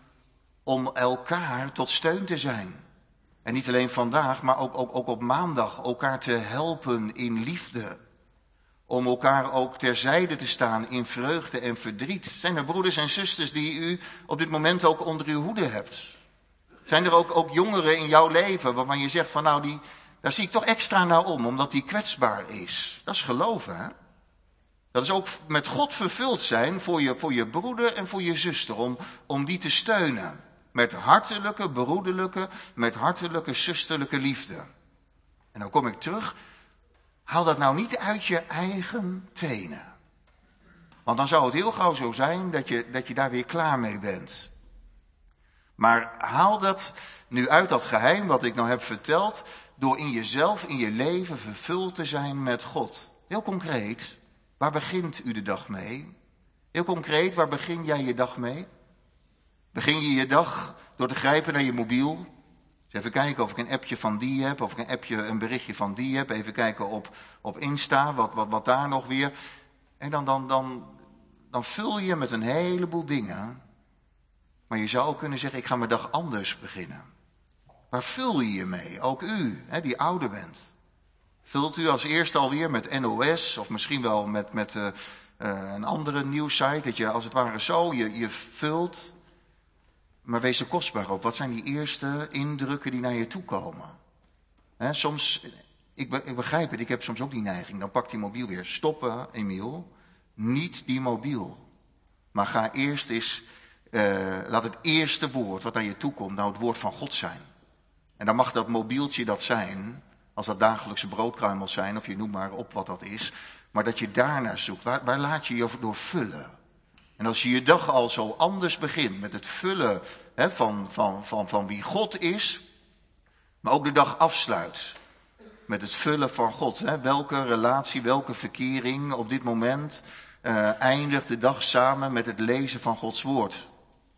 om elkaar tot steun te zijn. En niet alleen vandaag, maar ook op maandag elkaar te helpen in liefde. Om elkaar ook terzijde te staan in vreugde en verdriet. Zijn er broeders en zusters die u op dit moment ook onder uw hoede hebt? Zijn er ook jongeren in jouw leven waarvan je zegt van nou, daar zie ik toch extra naar omdat die kwetsbaar is. Dat is geloven, hè? Dat is ook met God vervuld zijn voor je broeder en voor je zuster, om die te steunen. Met hartelijke, broederlijke, met hartelijke, zusterlijke liefde. En dan kom ik terug, haal dat nou niet uit je eigen tenen. Want dan zou het heel gauw zo zijn dat je daar weer klaar mee bent. Maar haal dat nu uit dat geheim wat ik nou heb verteld, door in jezelf, in je leven vervuld te zijn met God. Heel concreet, waar begint u de dag mee? Heel concreet, waar begin jij je dag mee? Begin je je dag door te grijpen naar je mobiel? Dus even kijken of ik een appje van die heb, of ik een berichtje van die heb. Even kijken op Insta, wat daar nog weer. En dan vul je met een heleboel dingen. Maar je zou ook kunnen zeggen, ik ga mijn dag anders beginnen. Waar vul je je mee? Ook u, die ouder bent. Vult u als eerste alweer met NOS, of misschien wel met een andere nieuwssite, dat je als het ware zo je vult. Maar wees er kostbaar op. Wat zijn die eerste indrukken die naar je toe komen? Soms, ik begrijp het, ik heb soms ook die neiging. Dan pakt die mobiel weer. Stoppen, Emiel. Niet die mobiel. Maar ga eerst eens, laat het eerste woord wat naar je toe komt, nou het woord van God zijn. En dan mag dat mobieltje dat zijn, als dat dagelijkse broodkruimels zijn, of je noemt maar op wat dat is. Maar dat je daarnaar zoekt. Waar laat je je door vullen? En als je je dag al zo anders begint met het vullen van wie God is, maar ook de dag afsluit met het vullen van God. Welke relatie, welke verkering op dit moment eindigt de dag samen met het lezen van Gods woord?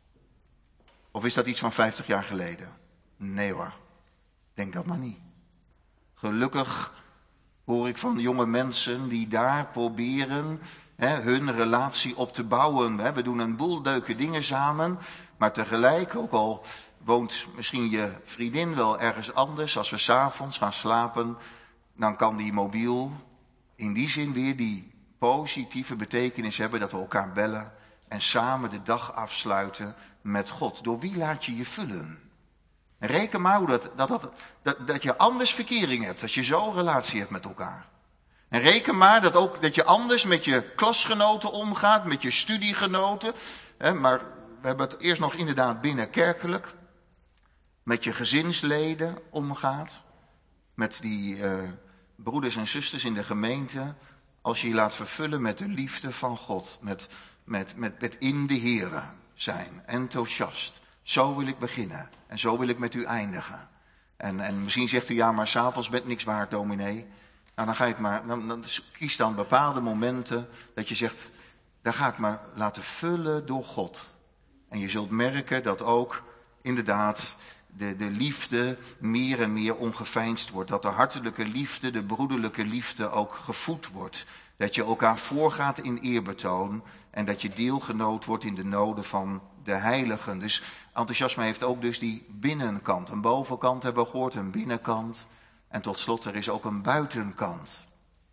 Of is dat iets van 50 jaar geleden? Nee hoor, denk dat maar niet. Gelukkig hoor ik van jonge mensen die daar proberen hun relatie op te bouwen. We doen een boel leuke dingen samen, maar tegelijk, ook al woont misschien je vriendin wel ergens anders, als we 's avonds gaan slapen, dan kan die mobiel in die zin weer die positieve betekenis hebben dat we elkaar bellen en samen de dag afsluiten met God. Door wie laat je je vullen? En reken maar hoe dat je anders verkering hebt, als je zo'n relatie hebt met elkaar. En reken maar dat je anders met je klasgenoten omgaat, met je studiegenoten. Maar we hebben het eerst nog inderdaad binnenkerkelijk. Met je gezinsleden omgaat. Met die broeders en zusters in de gemeente. Als je je laat vervullen met de liefde van God. Met in de Here zijn. Enthousiast. Zo wil ik beginnen. En zo wil ik met u eindigen. En misschien zegt u, ja, maar 's avonds bent niks waard, dominee. Nou, dan ga je het maar, dan kies dan bepaalde momenten dat je zegt, daar ga ik me laten vullen door God. En je zult merken dat ook inderdaad de liefde meer en meer ongeveinsd wordt. Dat de hartelijke liefde, de broederlijke liefde ook gevoed wordt. Dat je elkaar voorgaat in eerbetoon en dat je deelgenoot wordt in de noden van de heiligen. Dus enthousiasme heeft ook dus die binnenkant. Een bovenkant hebben we gehoord, een binnenkant. En tot slot, er is ook een buitenkant.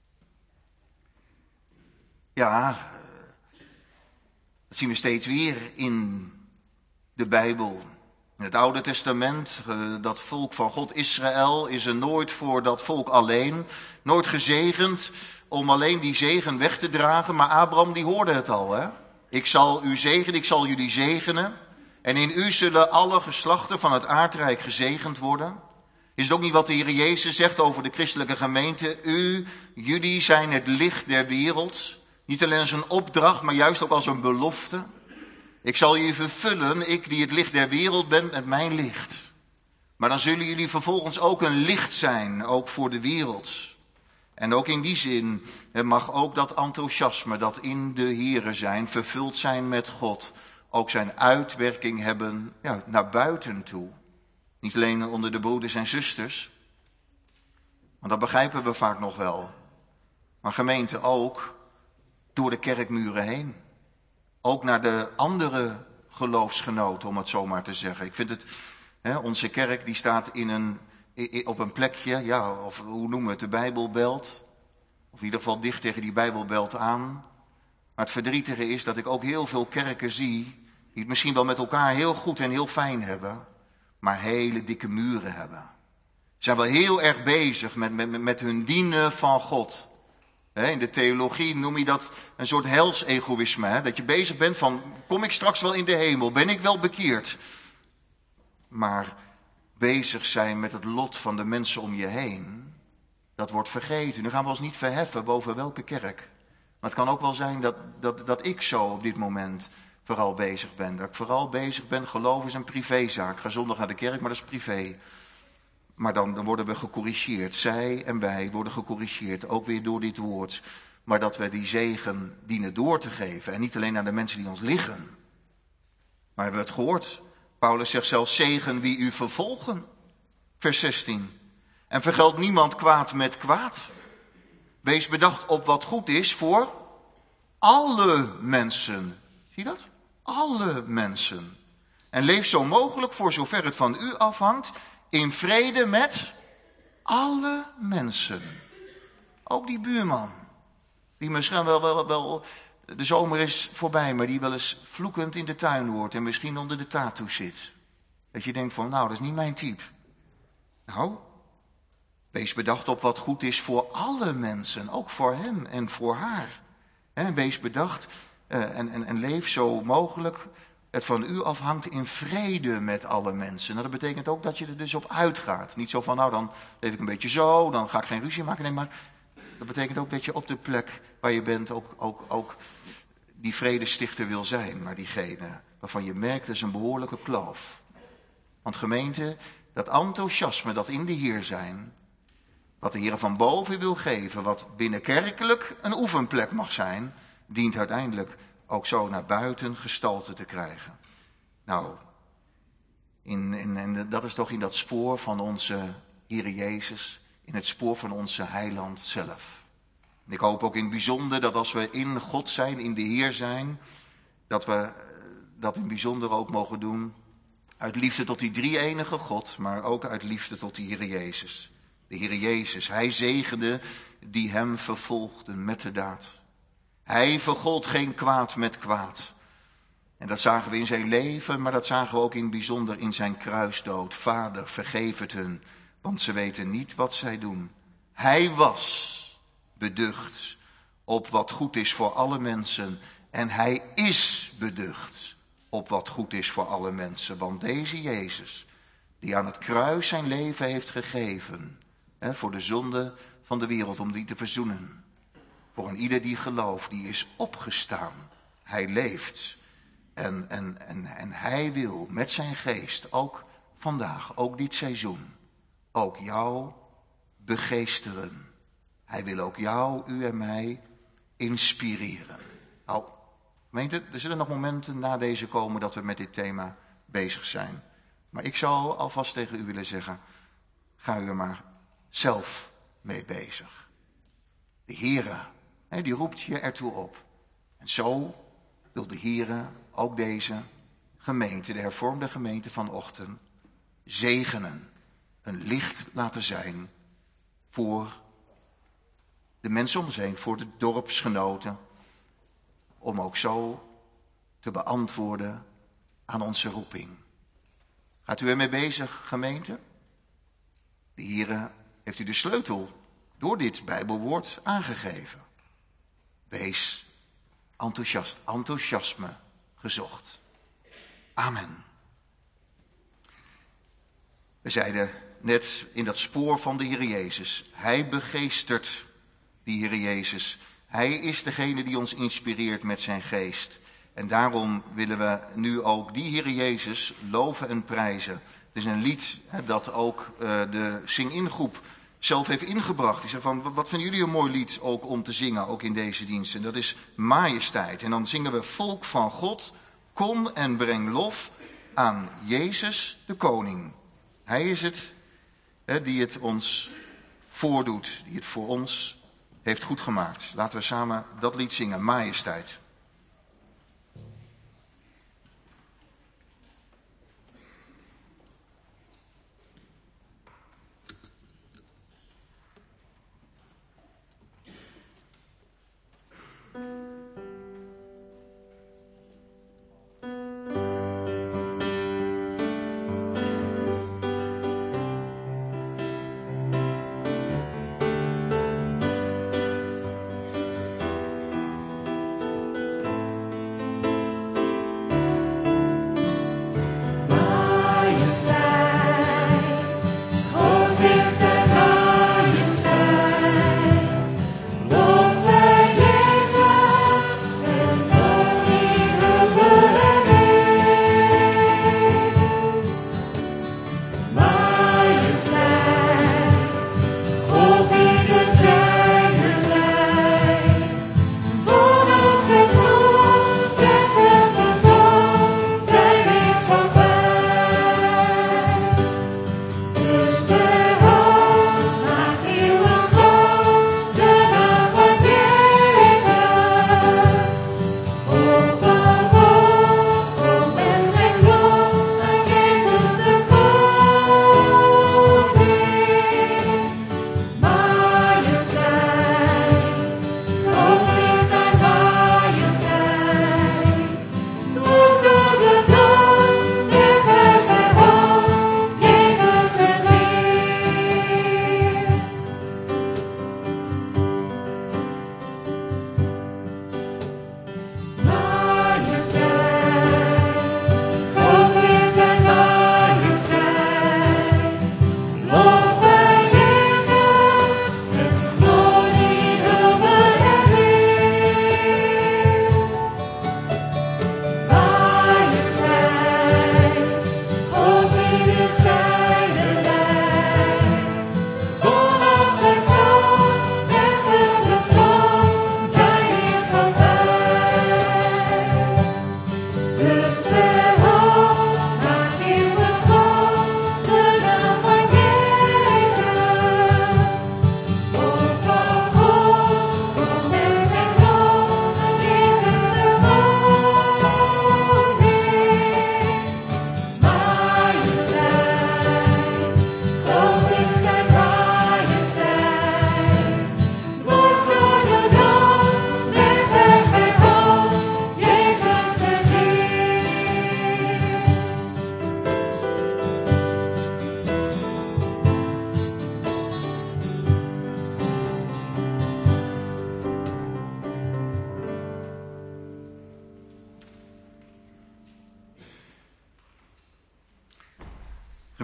Ja, dat zien we steeds weer in de Bijbel. In het Oude Testament, dat volk van God, Israël, is er nooit voor dat volk alleen. Nooit gezegend om alleen die zegen weg te dragen. Maar Abraham die hoorde het al, hè. Ik zal u zegenen, ik zal jullie zegenen. En in u zullen alle geslachten van het aardrijk gezegend worden. Is het ook niet wat de Heer Jezus zegt over de christelijke gemeente? Jullie zijn het licht der wereld. Niet alleen als een opdracht, maar juist ook als een belofte. Ik zal je vervullen, ik die het licht der wereld ben, met mijn licht. Maar dan zullen jullie vervolgens ook een licht zijn, ook voor de wereld. En ook in die zin mag ook dat enthousiasme, dat in de Here zijn, vervuld zijn met God, ook zijn uitwerking hebben naar buiten toe. Niet alleen onder de broeders en zusters, want dat begrijpen we vaak nog wel. Maar gemeente ook door de kerkmuren heen. Ook naar de andere geloofsgenoten, om het zo maar te zeggen. Ik vind het, onze kerk die staat op een plekje, of hoe noemen we het, de Bijbelbelt. Of in ieder geval dicht tegen die Bijbelbelt aan. Maar het verdrietige is dat ik ook heel veel kerken zie, die het misschien wel met elkaar heel goed en heel fijn hebben, maar hele dikke muren hebben. Ze zijn wel heel erg bezig met hun dienen van God. In de theologie noem je dat een soort helsegoïsme. Dat je bezig bent van, kom ik straks wel in de hemel? Ben ik wel bekeerd? Maar bezig zijn met het lot van de mensen om je heen, dat wordt vergeten. Nu gaan we ons niet verheffen boven welke kerk. Maar het kan ook wel zijn dat ik zo op dit moment vooral bezig ben. Dat ik vooral bezig ben, geloof is een privézaak. Ik ga zondag naar de kerk, maar dat is privé. Maar dan worden we gecorrigeerd. Zij en wij worden gecorrigeerd, ook weer door dit woord. Maar dat we die zegen dienen door te geven. En niet alleen aan de mensen die ons liggen. Maar hebben we het gehoord? Paulus zegt zelfs, zegen wie u vervolgen. Vers 16. En vergeld niemand kwaad met kwaad. Wees bedacht op wat goed is voor alle mensen. Zie je dat? Alle mensen. En leef zo mogelijk, voor zover het van u afhangt, in vrede met alle mensen. Ook die buurman. Die misschien wel, de zomer is voorbij, maar die wel eens vloekend in de tuin wordt en misschien onder de tattoo zit. Dat je denkt van, nou, dat is niet mijn type. Nou, wees bedacht op wat goed is voor alle mensen. Ook voor hem en voor haar. Wees bedacht en leef zo mogelijk. Het van u afhangt in vrede met alle mensen. Nou, dat betekent ook dat je er dus op uitgaat. Niet zo van, nou, dan leef ik een beetje zo, dan ga ik geen ruzie maken. Nee, maar dat betekent ook dat je op de plek waar je bent ook die vredestichter wil zijn. Maar diegene waarvan je merkt, dat is een behoorlijke kloof. Want gemeente, dat enthousiasme, dat in de Heer zijn, wat de Heer van boven wil geven, wat binnenkerkelijk een oefenplek mag zijn, dient uiteindelijk ook zo naar buiten gestalte te krijgen. Nou, dat is toch in dat spoor van onze Heer Jezus, in het spoor van onze Heiland zelf. En ik hoop ook in het bijzonder dat als we in God zijn, in de Heer zijn, dat we dat in het bijzonder ook mogen doen uit liefde tot die drie-enige God, maar ook uit liefde tot die Heer Jezus. De Heer Jezus, hij zegende die hem vervolgden met de daad. Hij vergold geen kwaad met kwaad. En dat zagen we in zijn leven, maar dat zagen we ook in het bijzonder in zijn kruisdood. Vader, vergeef het hun, want ze weten niet wat zij doen. Hij was beducht op wat goed is voor alle mensen. En hij is beducht op wat goed is voor alle mensen. Want deze Jezus, die aan het kruis zijn leven heeft gegeven, voor de zonde van de wereld, om die te verzoenen. Voor een ieder die gelooft, die is opgestaan. Hij leeft. En hij wil met zijn geest, ook vandaag, ook dit seizoen, ook jou begeesteren. Hij wil ook jou, u en mij inspireren. Nou, gemeente, er zullen nog momenten na deze komen dat we met dit thema bezig zijn. Maar ik zou alvast tegen u willen zeggen, ga u er maar zelf mee bezig. De Heere, die roept je ertoe op. En zo wil de Heere ook deze gemeente, de hervormde gemeente van Ochten, zegenen. Een licht laten zijn voor de mensen om ons heen, voor de dorpsgenoten. Om ook zo te beantwoorden aan onze roeping. Gaat u ermee bezig, gemeente? De Heere heeft u de sleutel door dit Bijbelwoord aangegeven. Wees enthousiast, enthousiasme gezocht. Amen. We zeiden net in dat spoor van de Heer Jezus. Hij begeestert die Heer Jezus. Hij is degene die ons inspireert met zijn geest. En daarom willen we nu ook die Heer Jezus loven en prijzen. Het is een lied dat ook de Sing-In-groep zelf heeft ingebracht. Die zei van, wat vinden jullie een mooi lied ook om te zingen, ook in deze dienst. En dat is Majesteit. En dan zingen we: volk van God, kom en breng lof aan Jezus de Koning. Hij is het die het ons voordoet, die het voor ons heeft goed gemaakt. Laten we samen dat lied zingen, Majesteit.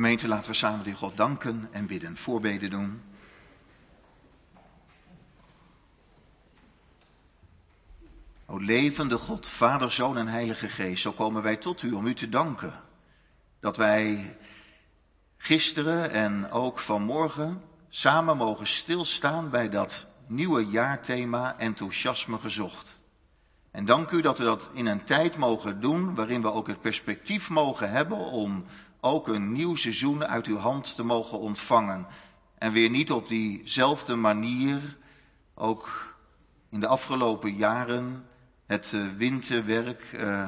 Gemeente, laten we samen de God danken en bidden. Voorbeden doen. O levende God, Vader, Zoon en Heilige Geest, zo komen wij tot u om u te danken. Dat wij gisteren en ook vanmorgen samen mogen stilstaan bij dat nieuwe jaarthema enthousiasme gezocht. En dank u dat we dat in een tijd mogen doen waarin we ook het perspectief mogen hebben om ook een nieuw seizoen uit uw hand te mogen ontvangen. En weer niet op diezelfde manier, ook in de afgelopen jaren, het winterwerk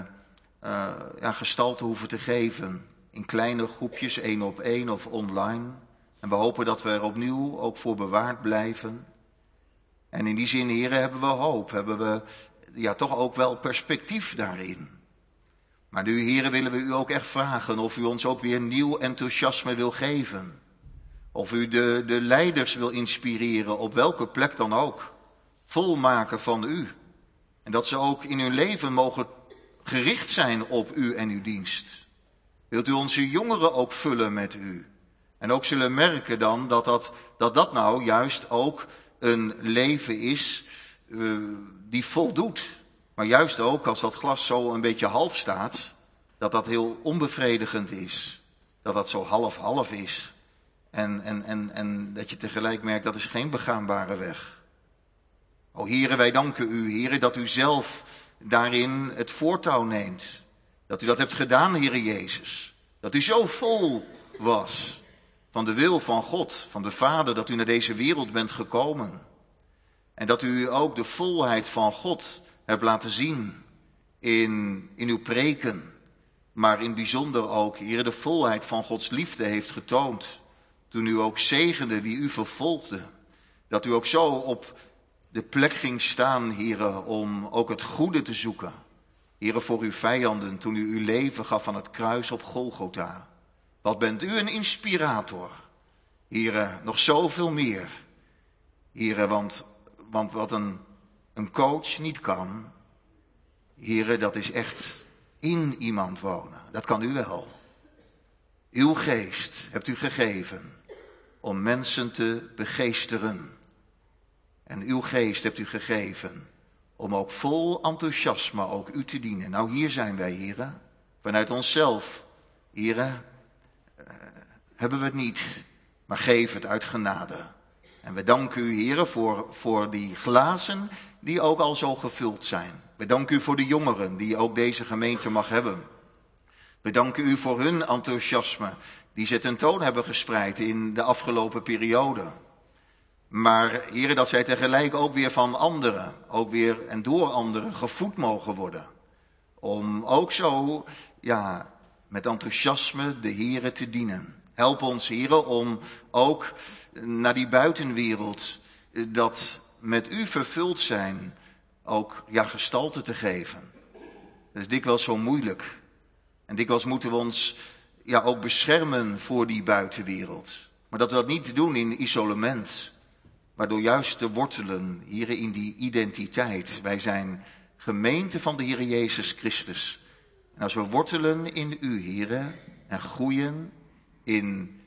gestalte hoeven te geven. In kleine groepjes, 1 op 1 of online. En we hopen dat we er opnieuw ook voor bewaard blijven. En in die zin, heren, hebben we hoop. Hebben we toch ook wel perspectief daarin. Maar nu, heren, willen we u ook echt vragen of u ons ook weer nieuw enthousiasme wil geven. Of u de leiders wil inspireren, op welke plek dan ook. Volmaken van u. En dat ze ook in hun leven mogen gericht zijn op u en uw dienst. Wilt u onze jongeren ook vullen met u? En ook zullen merken dan dat nou juist ook een leven is die voldoet. Maar juist ook als dat glas zo een beetje half staat, dat heel onbevredigend is. Dat zo half-half is. En dat je tegelijk merkt, dat is geen begaanbare weg. O heren, wij danken u, heren, dat u zelf daarin het voortouw neemt. Dat u dat hebt gedaan, Heere Jezus. Dat u zo vol was van de wil van God, van de Vader, dat u naar deze wereld bent gekomen. En dat u ook de volheid van God hebt laten zien in uw preken. Maar in bijzonder ook, Heere, de volheid van Gods liefde heeft getoond. Toen u ook zegende wie u vervolgde. Dat u ook zo op de plek ging staan, Heere, om ook het goede te zoeken. Heere, voor uw vijanden, toen u uw leven gaf aan het kruis op Golgotha. Wat bent u een inspirator. Heere, nog zoveel meer. Heere, want wat een coach niet kan, Heere, dat is echt in iemand wonen. Dat kan u wel. Uw geest hebt u gegeven om mensen te begeesteren. En uw geest hebt u gegeven om ook vol enthousiasme ook u te dienen. Nou, hier zijn wij, heren. Vanuit onszelf, heren, hebben we het niet, maar geef het uit genade. En we danken u, heren, voor die glazen die ook al zo gevuld zijn. We danken u voor de jongeren die ook deze gemeente mag hebben. We danken u voor hun enthousiasme die ze tentoon hebben gespreid in de afgelopen periode. Maar, heren, dat zij tegelijk ook weer van anderen, ook weer en door anderen gevoed mogen worden. Om ook zo, met enthousiasme de heren te dienen. Help ons, heren, om ook naar die buitenwereld, dat met u vervuld zijn, ook gestalte te geven. Dat is dikwijls zo moeilijk. En dikwijls moeten we ons ook beschermen voor die buitenwereld. Maar dat we dat niet doen in isolement. Maar door juist te wortelen, heren, in die identiteit. Wij zijn gemeente van de Heere Jezus Christus. En als we wortelen in u, heren, en groeien in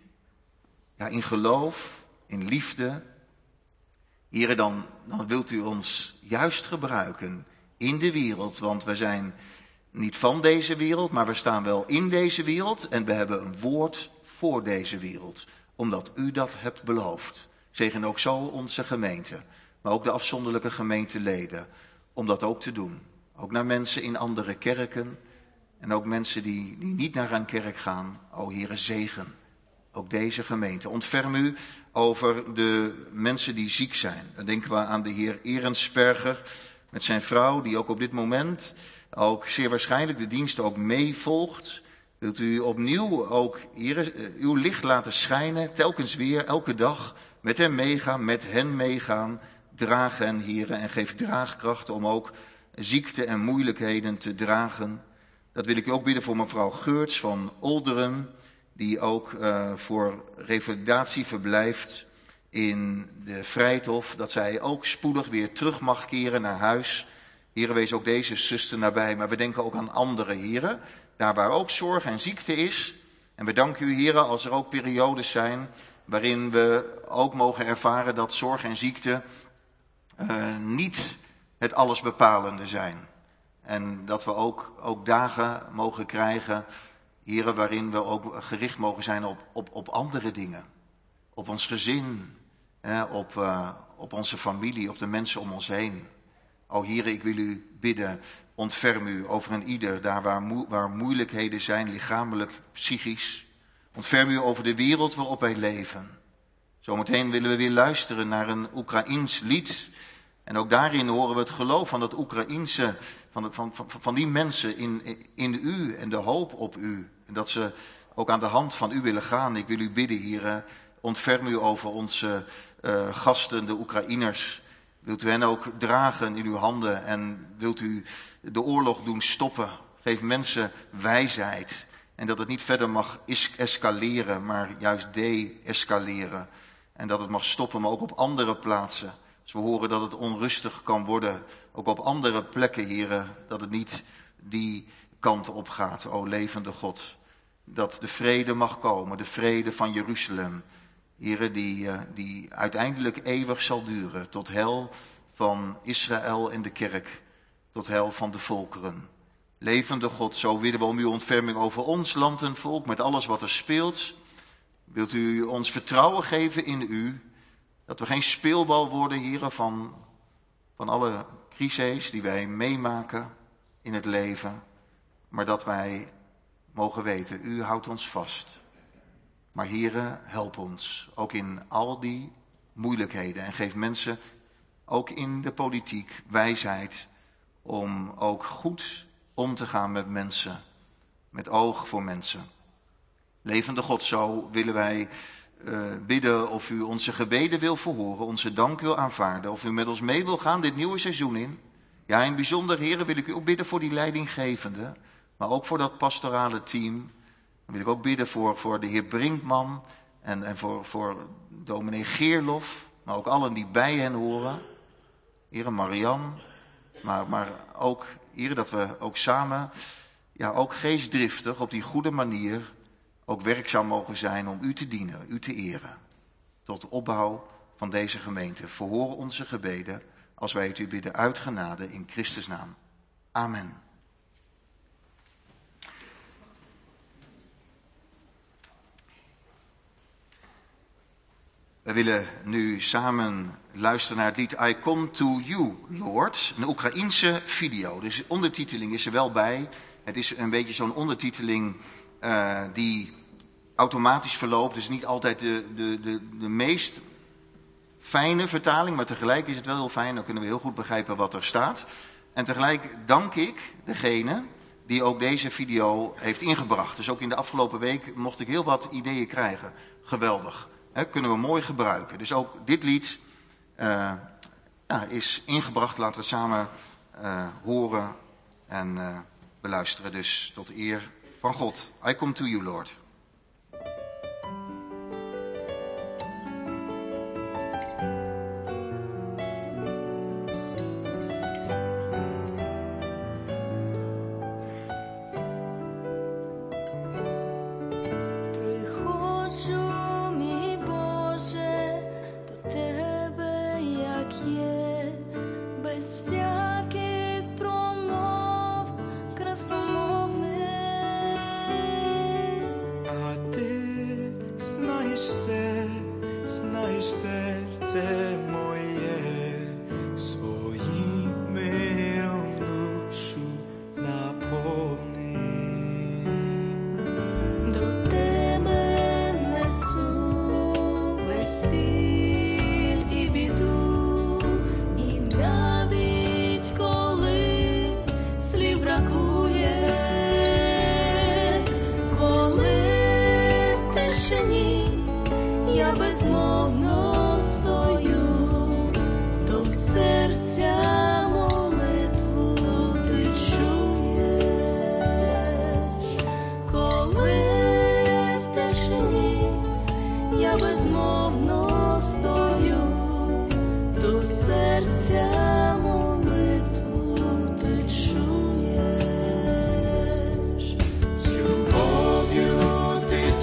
geloof, in liefde, heren, dan wilt u ons juist gebruiken in de wereld. Want we zijn niet van deze wereld, maar we staan wel in deze wereld. En we hebben een woord voor deze wereld, omdat u dat hebt beloofd. Zegen ook zo onze gemeente, maar ook de afzonderlijke gemeenteleden, om dat ook te doen. Ook naar mensen in andere kerken en ook mensen die niet naar een kerk gaan. O Heere, zegen ook deze gemeente. Ontferm u over de mensen die ziek zijn. Dan denken we aan de heer Ehrensperger met zijn vrouw, die ook op dit moment ook zeer waarschijnlijk de dienst ook meevolgt. Wilt u opnieuw ook, Heere, uw licht laten schijnen, telkens weer, elke dag, met hen meegaan, dragen hen, heren, en geef draagkracht om ook ziekte en moeilijkheden te dragen. Dat wil ik u ook bidden voor mevrouw Geurts van Olderen, die ook voor revalidatie verblijft in de Vrijthof, dat zij ook spoedig weer terug mag keren naar huis. Heren, wees ook deze zuster nabij, maar we denken ook aan andere heren, daar waar ook zorg en ziekte is, En we danken u, Heere, als er ook periodes zijn waarin we ook mogen ervaren dat zorg en ziekte niet het allesbepalende zijn. En dat we ook dagen mogen krijgen, Heere, waarin we ook gericht mogen zijn op andere dingen. Op ons gezin, op onze familie, op de mensen om ons heen. O Heere, ik wil u bidden, ontferm u over een ieder, daar waar moeilijkheden zijn, lichamelijk, psychisch. Ontferm u over de wereld waarop wij leven. Zometeen willen we weer luisteren naar een Oekraïens lied. En ook daarin horen we het geloof van dat Oekraïense, van die mensen in u en de hoop op u. En dat ze ook aan de hand van u willen gaan. Ik wil u bidden, Heere, ontferm u over onze gasten, de Oekraïners. Wilt u hen ook dragen in uw handen en wilt u de oorlog doen stoppen? Geef mensen wijsheid en dat het niet verder mag escaleren, maar juist de-escaleren. En dat het mag stoppen, maar ook op andere plaatsen. Als we horen dat het onrustig kan worden, ook op andere plekken, Heere, dat het niet die kant op gaat, o levende God. Dat de vrede mag komen, de vrede van Jeruzalem. Heere, die uiteindelijk eeuwig zal duren, tot heil van Israël en de kerk, tot heil van de volkeren. Levende God, zo willen we om uw ontferming over ons land en volk, met alles wat er speelt. Wilt u ons vertrouwen geven in u, dat we geen speelbal worden, Heere, van alle crises die wij meemaken in het leven, maar dat wij mogen weten, u houdt ons vast. Maar Heere, help ons, ook in al die moeilijkheden. En geef mensen, ook in de politiek, wijsheid om ook goed om te gaan met mensen. Met oog voor mensen. Levende God, zo willen wij bidden of u onze gebeden wil verhoren, onze dank wil aanvaarden. Of u met ons mee wil gaan dit nieuwe seizoen in. Ja, in bijzonder, Heere, wil ik u ook bidden voor die leidinggevende. Maar ook voor dat pastorale team. Dan wil ik ook bidden voor de heer Brinkman en voor dominee Geerlof. Maar ook allen die bij hen horen. Heere Marian. Maar ook, Heere, dat we ook samen, ja, ook geestdriftig op die goede manier ook werkzaam mogen zijn om u te dienen, u te eren. Tot opbouw van deze gemeente. Verhoor onze gebeden als wij het u bidden uit genade in Christus naam. Amen. We willen nu samen luisteren naar het lied I Come to You, Lord. Een Oekraïense video. Dus ondertiteling is er wel bij. Het is een beetje zo'n ondertiteling die automatisch verloopt. Dus niet altijd de meest fijne vertaling, maar tegelijk is het wel heel fijn. Dan kunnen we heel goed begrijpen wat er staat. En tegelijk dank ik degene die ook deze video heeft ingebracht. Dus ook in de afgelopen week mocht ik heel wat ideeën krijgen. Geweldig. Kunnen we mooi gebruiken. Dus ook dit lied is ingebracht. Laten we samen horen en beluisteren. Dus tot eer van God. I come to you, Lord. З любов'ю ти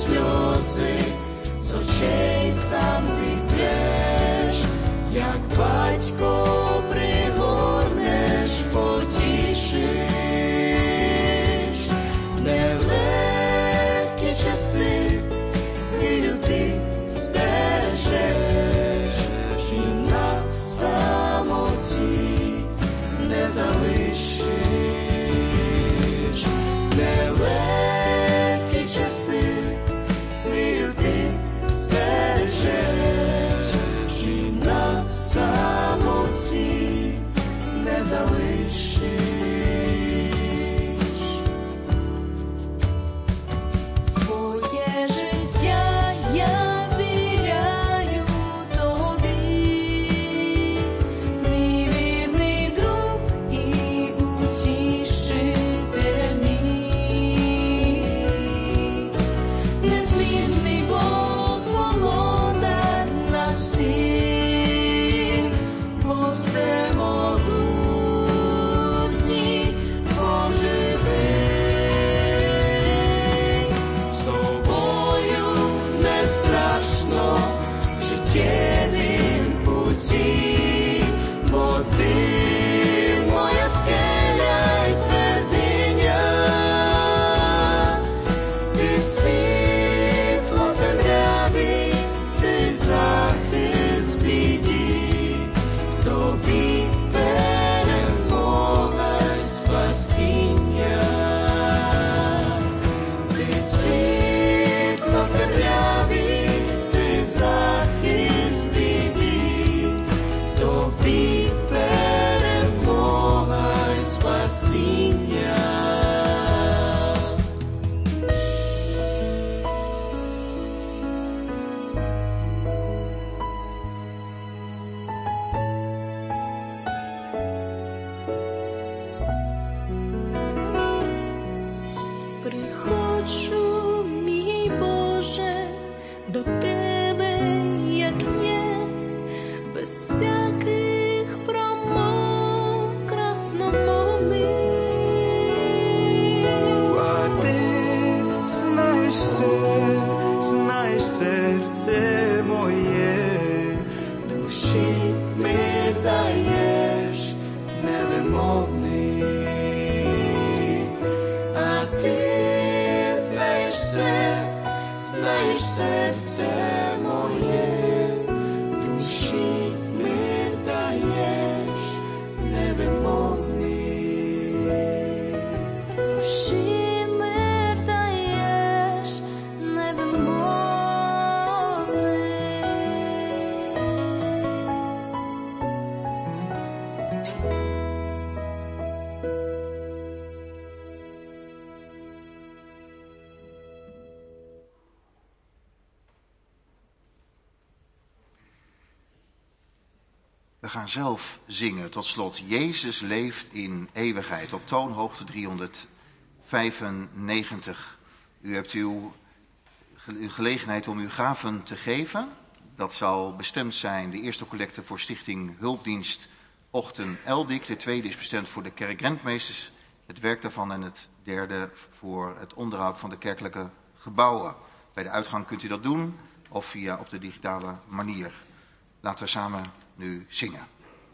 до тебе, як є, без всяких промов красномовних. А ти знаєш все, знаєш серце моє, душі мир даєш невимовний. А ти знаєш все, знаєш серце моє, душі мир даєш невимовний. Душі мир даєш We gaan zelf zingen. Tot slot, Jezus leeft in eeuwigheid. Op toonhoogte 395. U hebt uw gelegenheid om uw gaven te geven. Dat zal bestemd zijn, de eerste collecte voor Stichting Hulpdienst Ochten Eldik. De tweede is bestemd voor de kerkrentmeesters, het werk daarvan. En het derde voor het onderhoud van de kerkelijke gebouwen. Bij de uitgang kunt u dat doen of via op de digitale manier. Laten we samen nu zingen.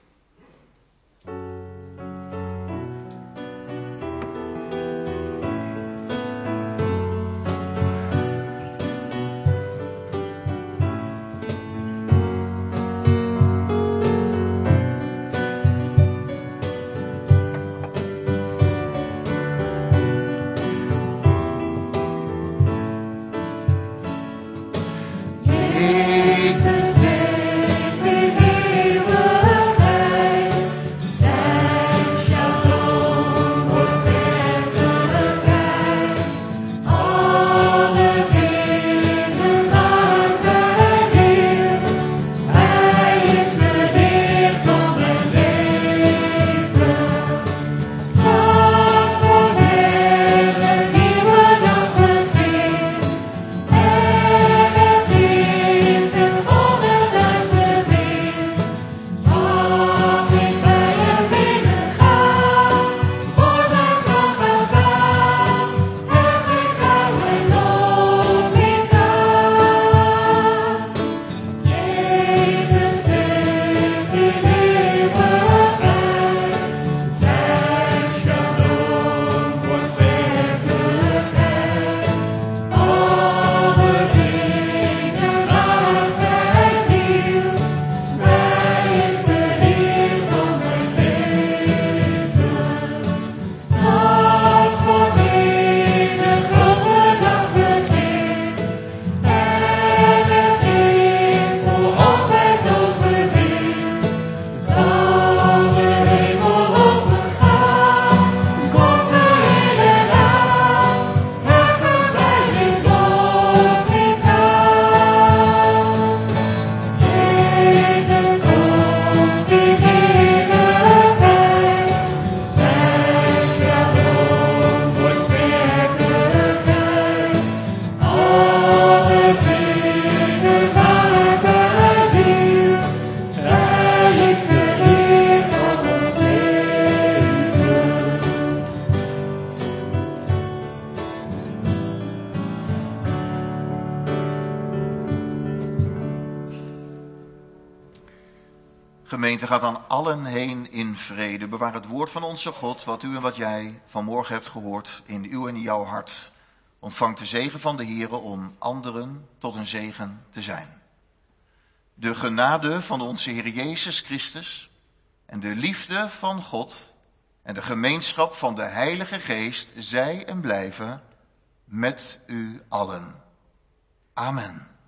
Gemeente, gaat dan allen heen in vrede. Bewaar het woord van onze God, wat u en wat jij vanmorgen hebt gehoord, in uw en jouw hart. Ontvang de zegen van de Heere om anderen tot een zegen te zijn. De genade van onze Heer Jezus Christus en de liefde van God en de gemeenschap van de Heilige Geest zij en blijven met u allen. Amen.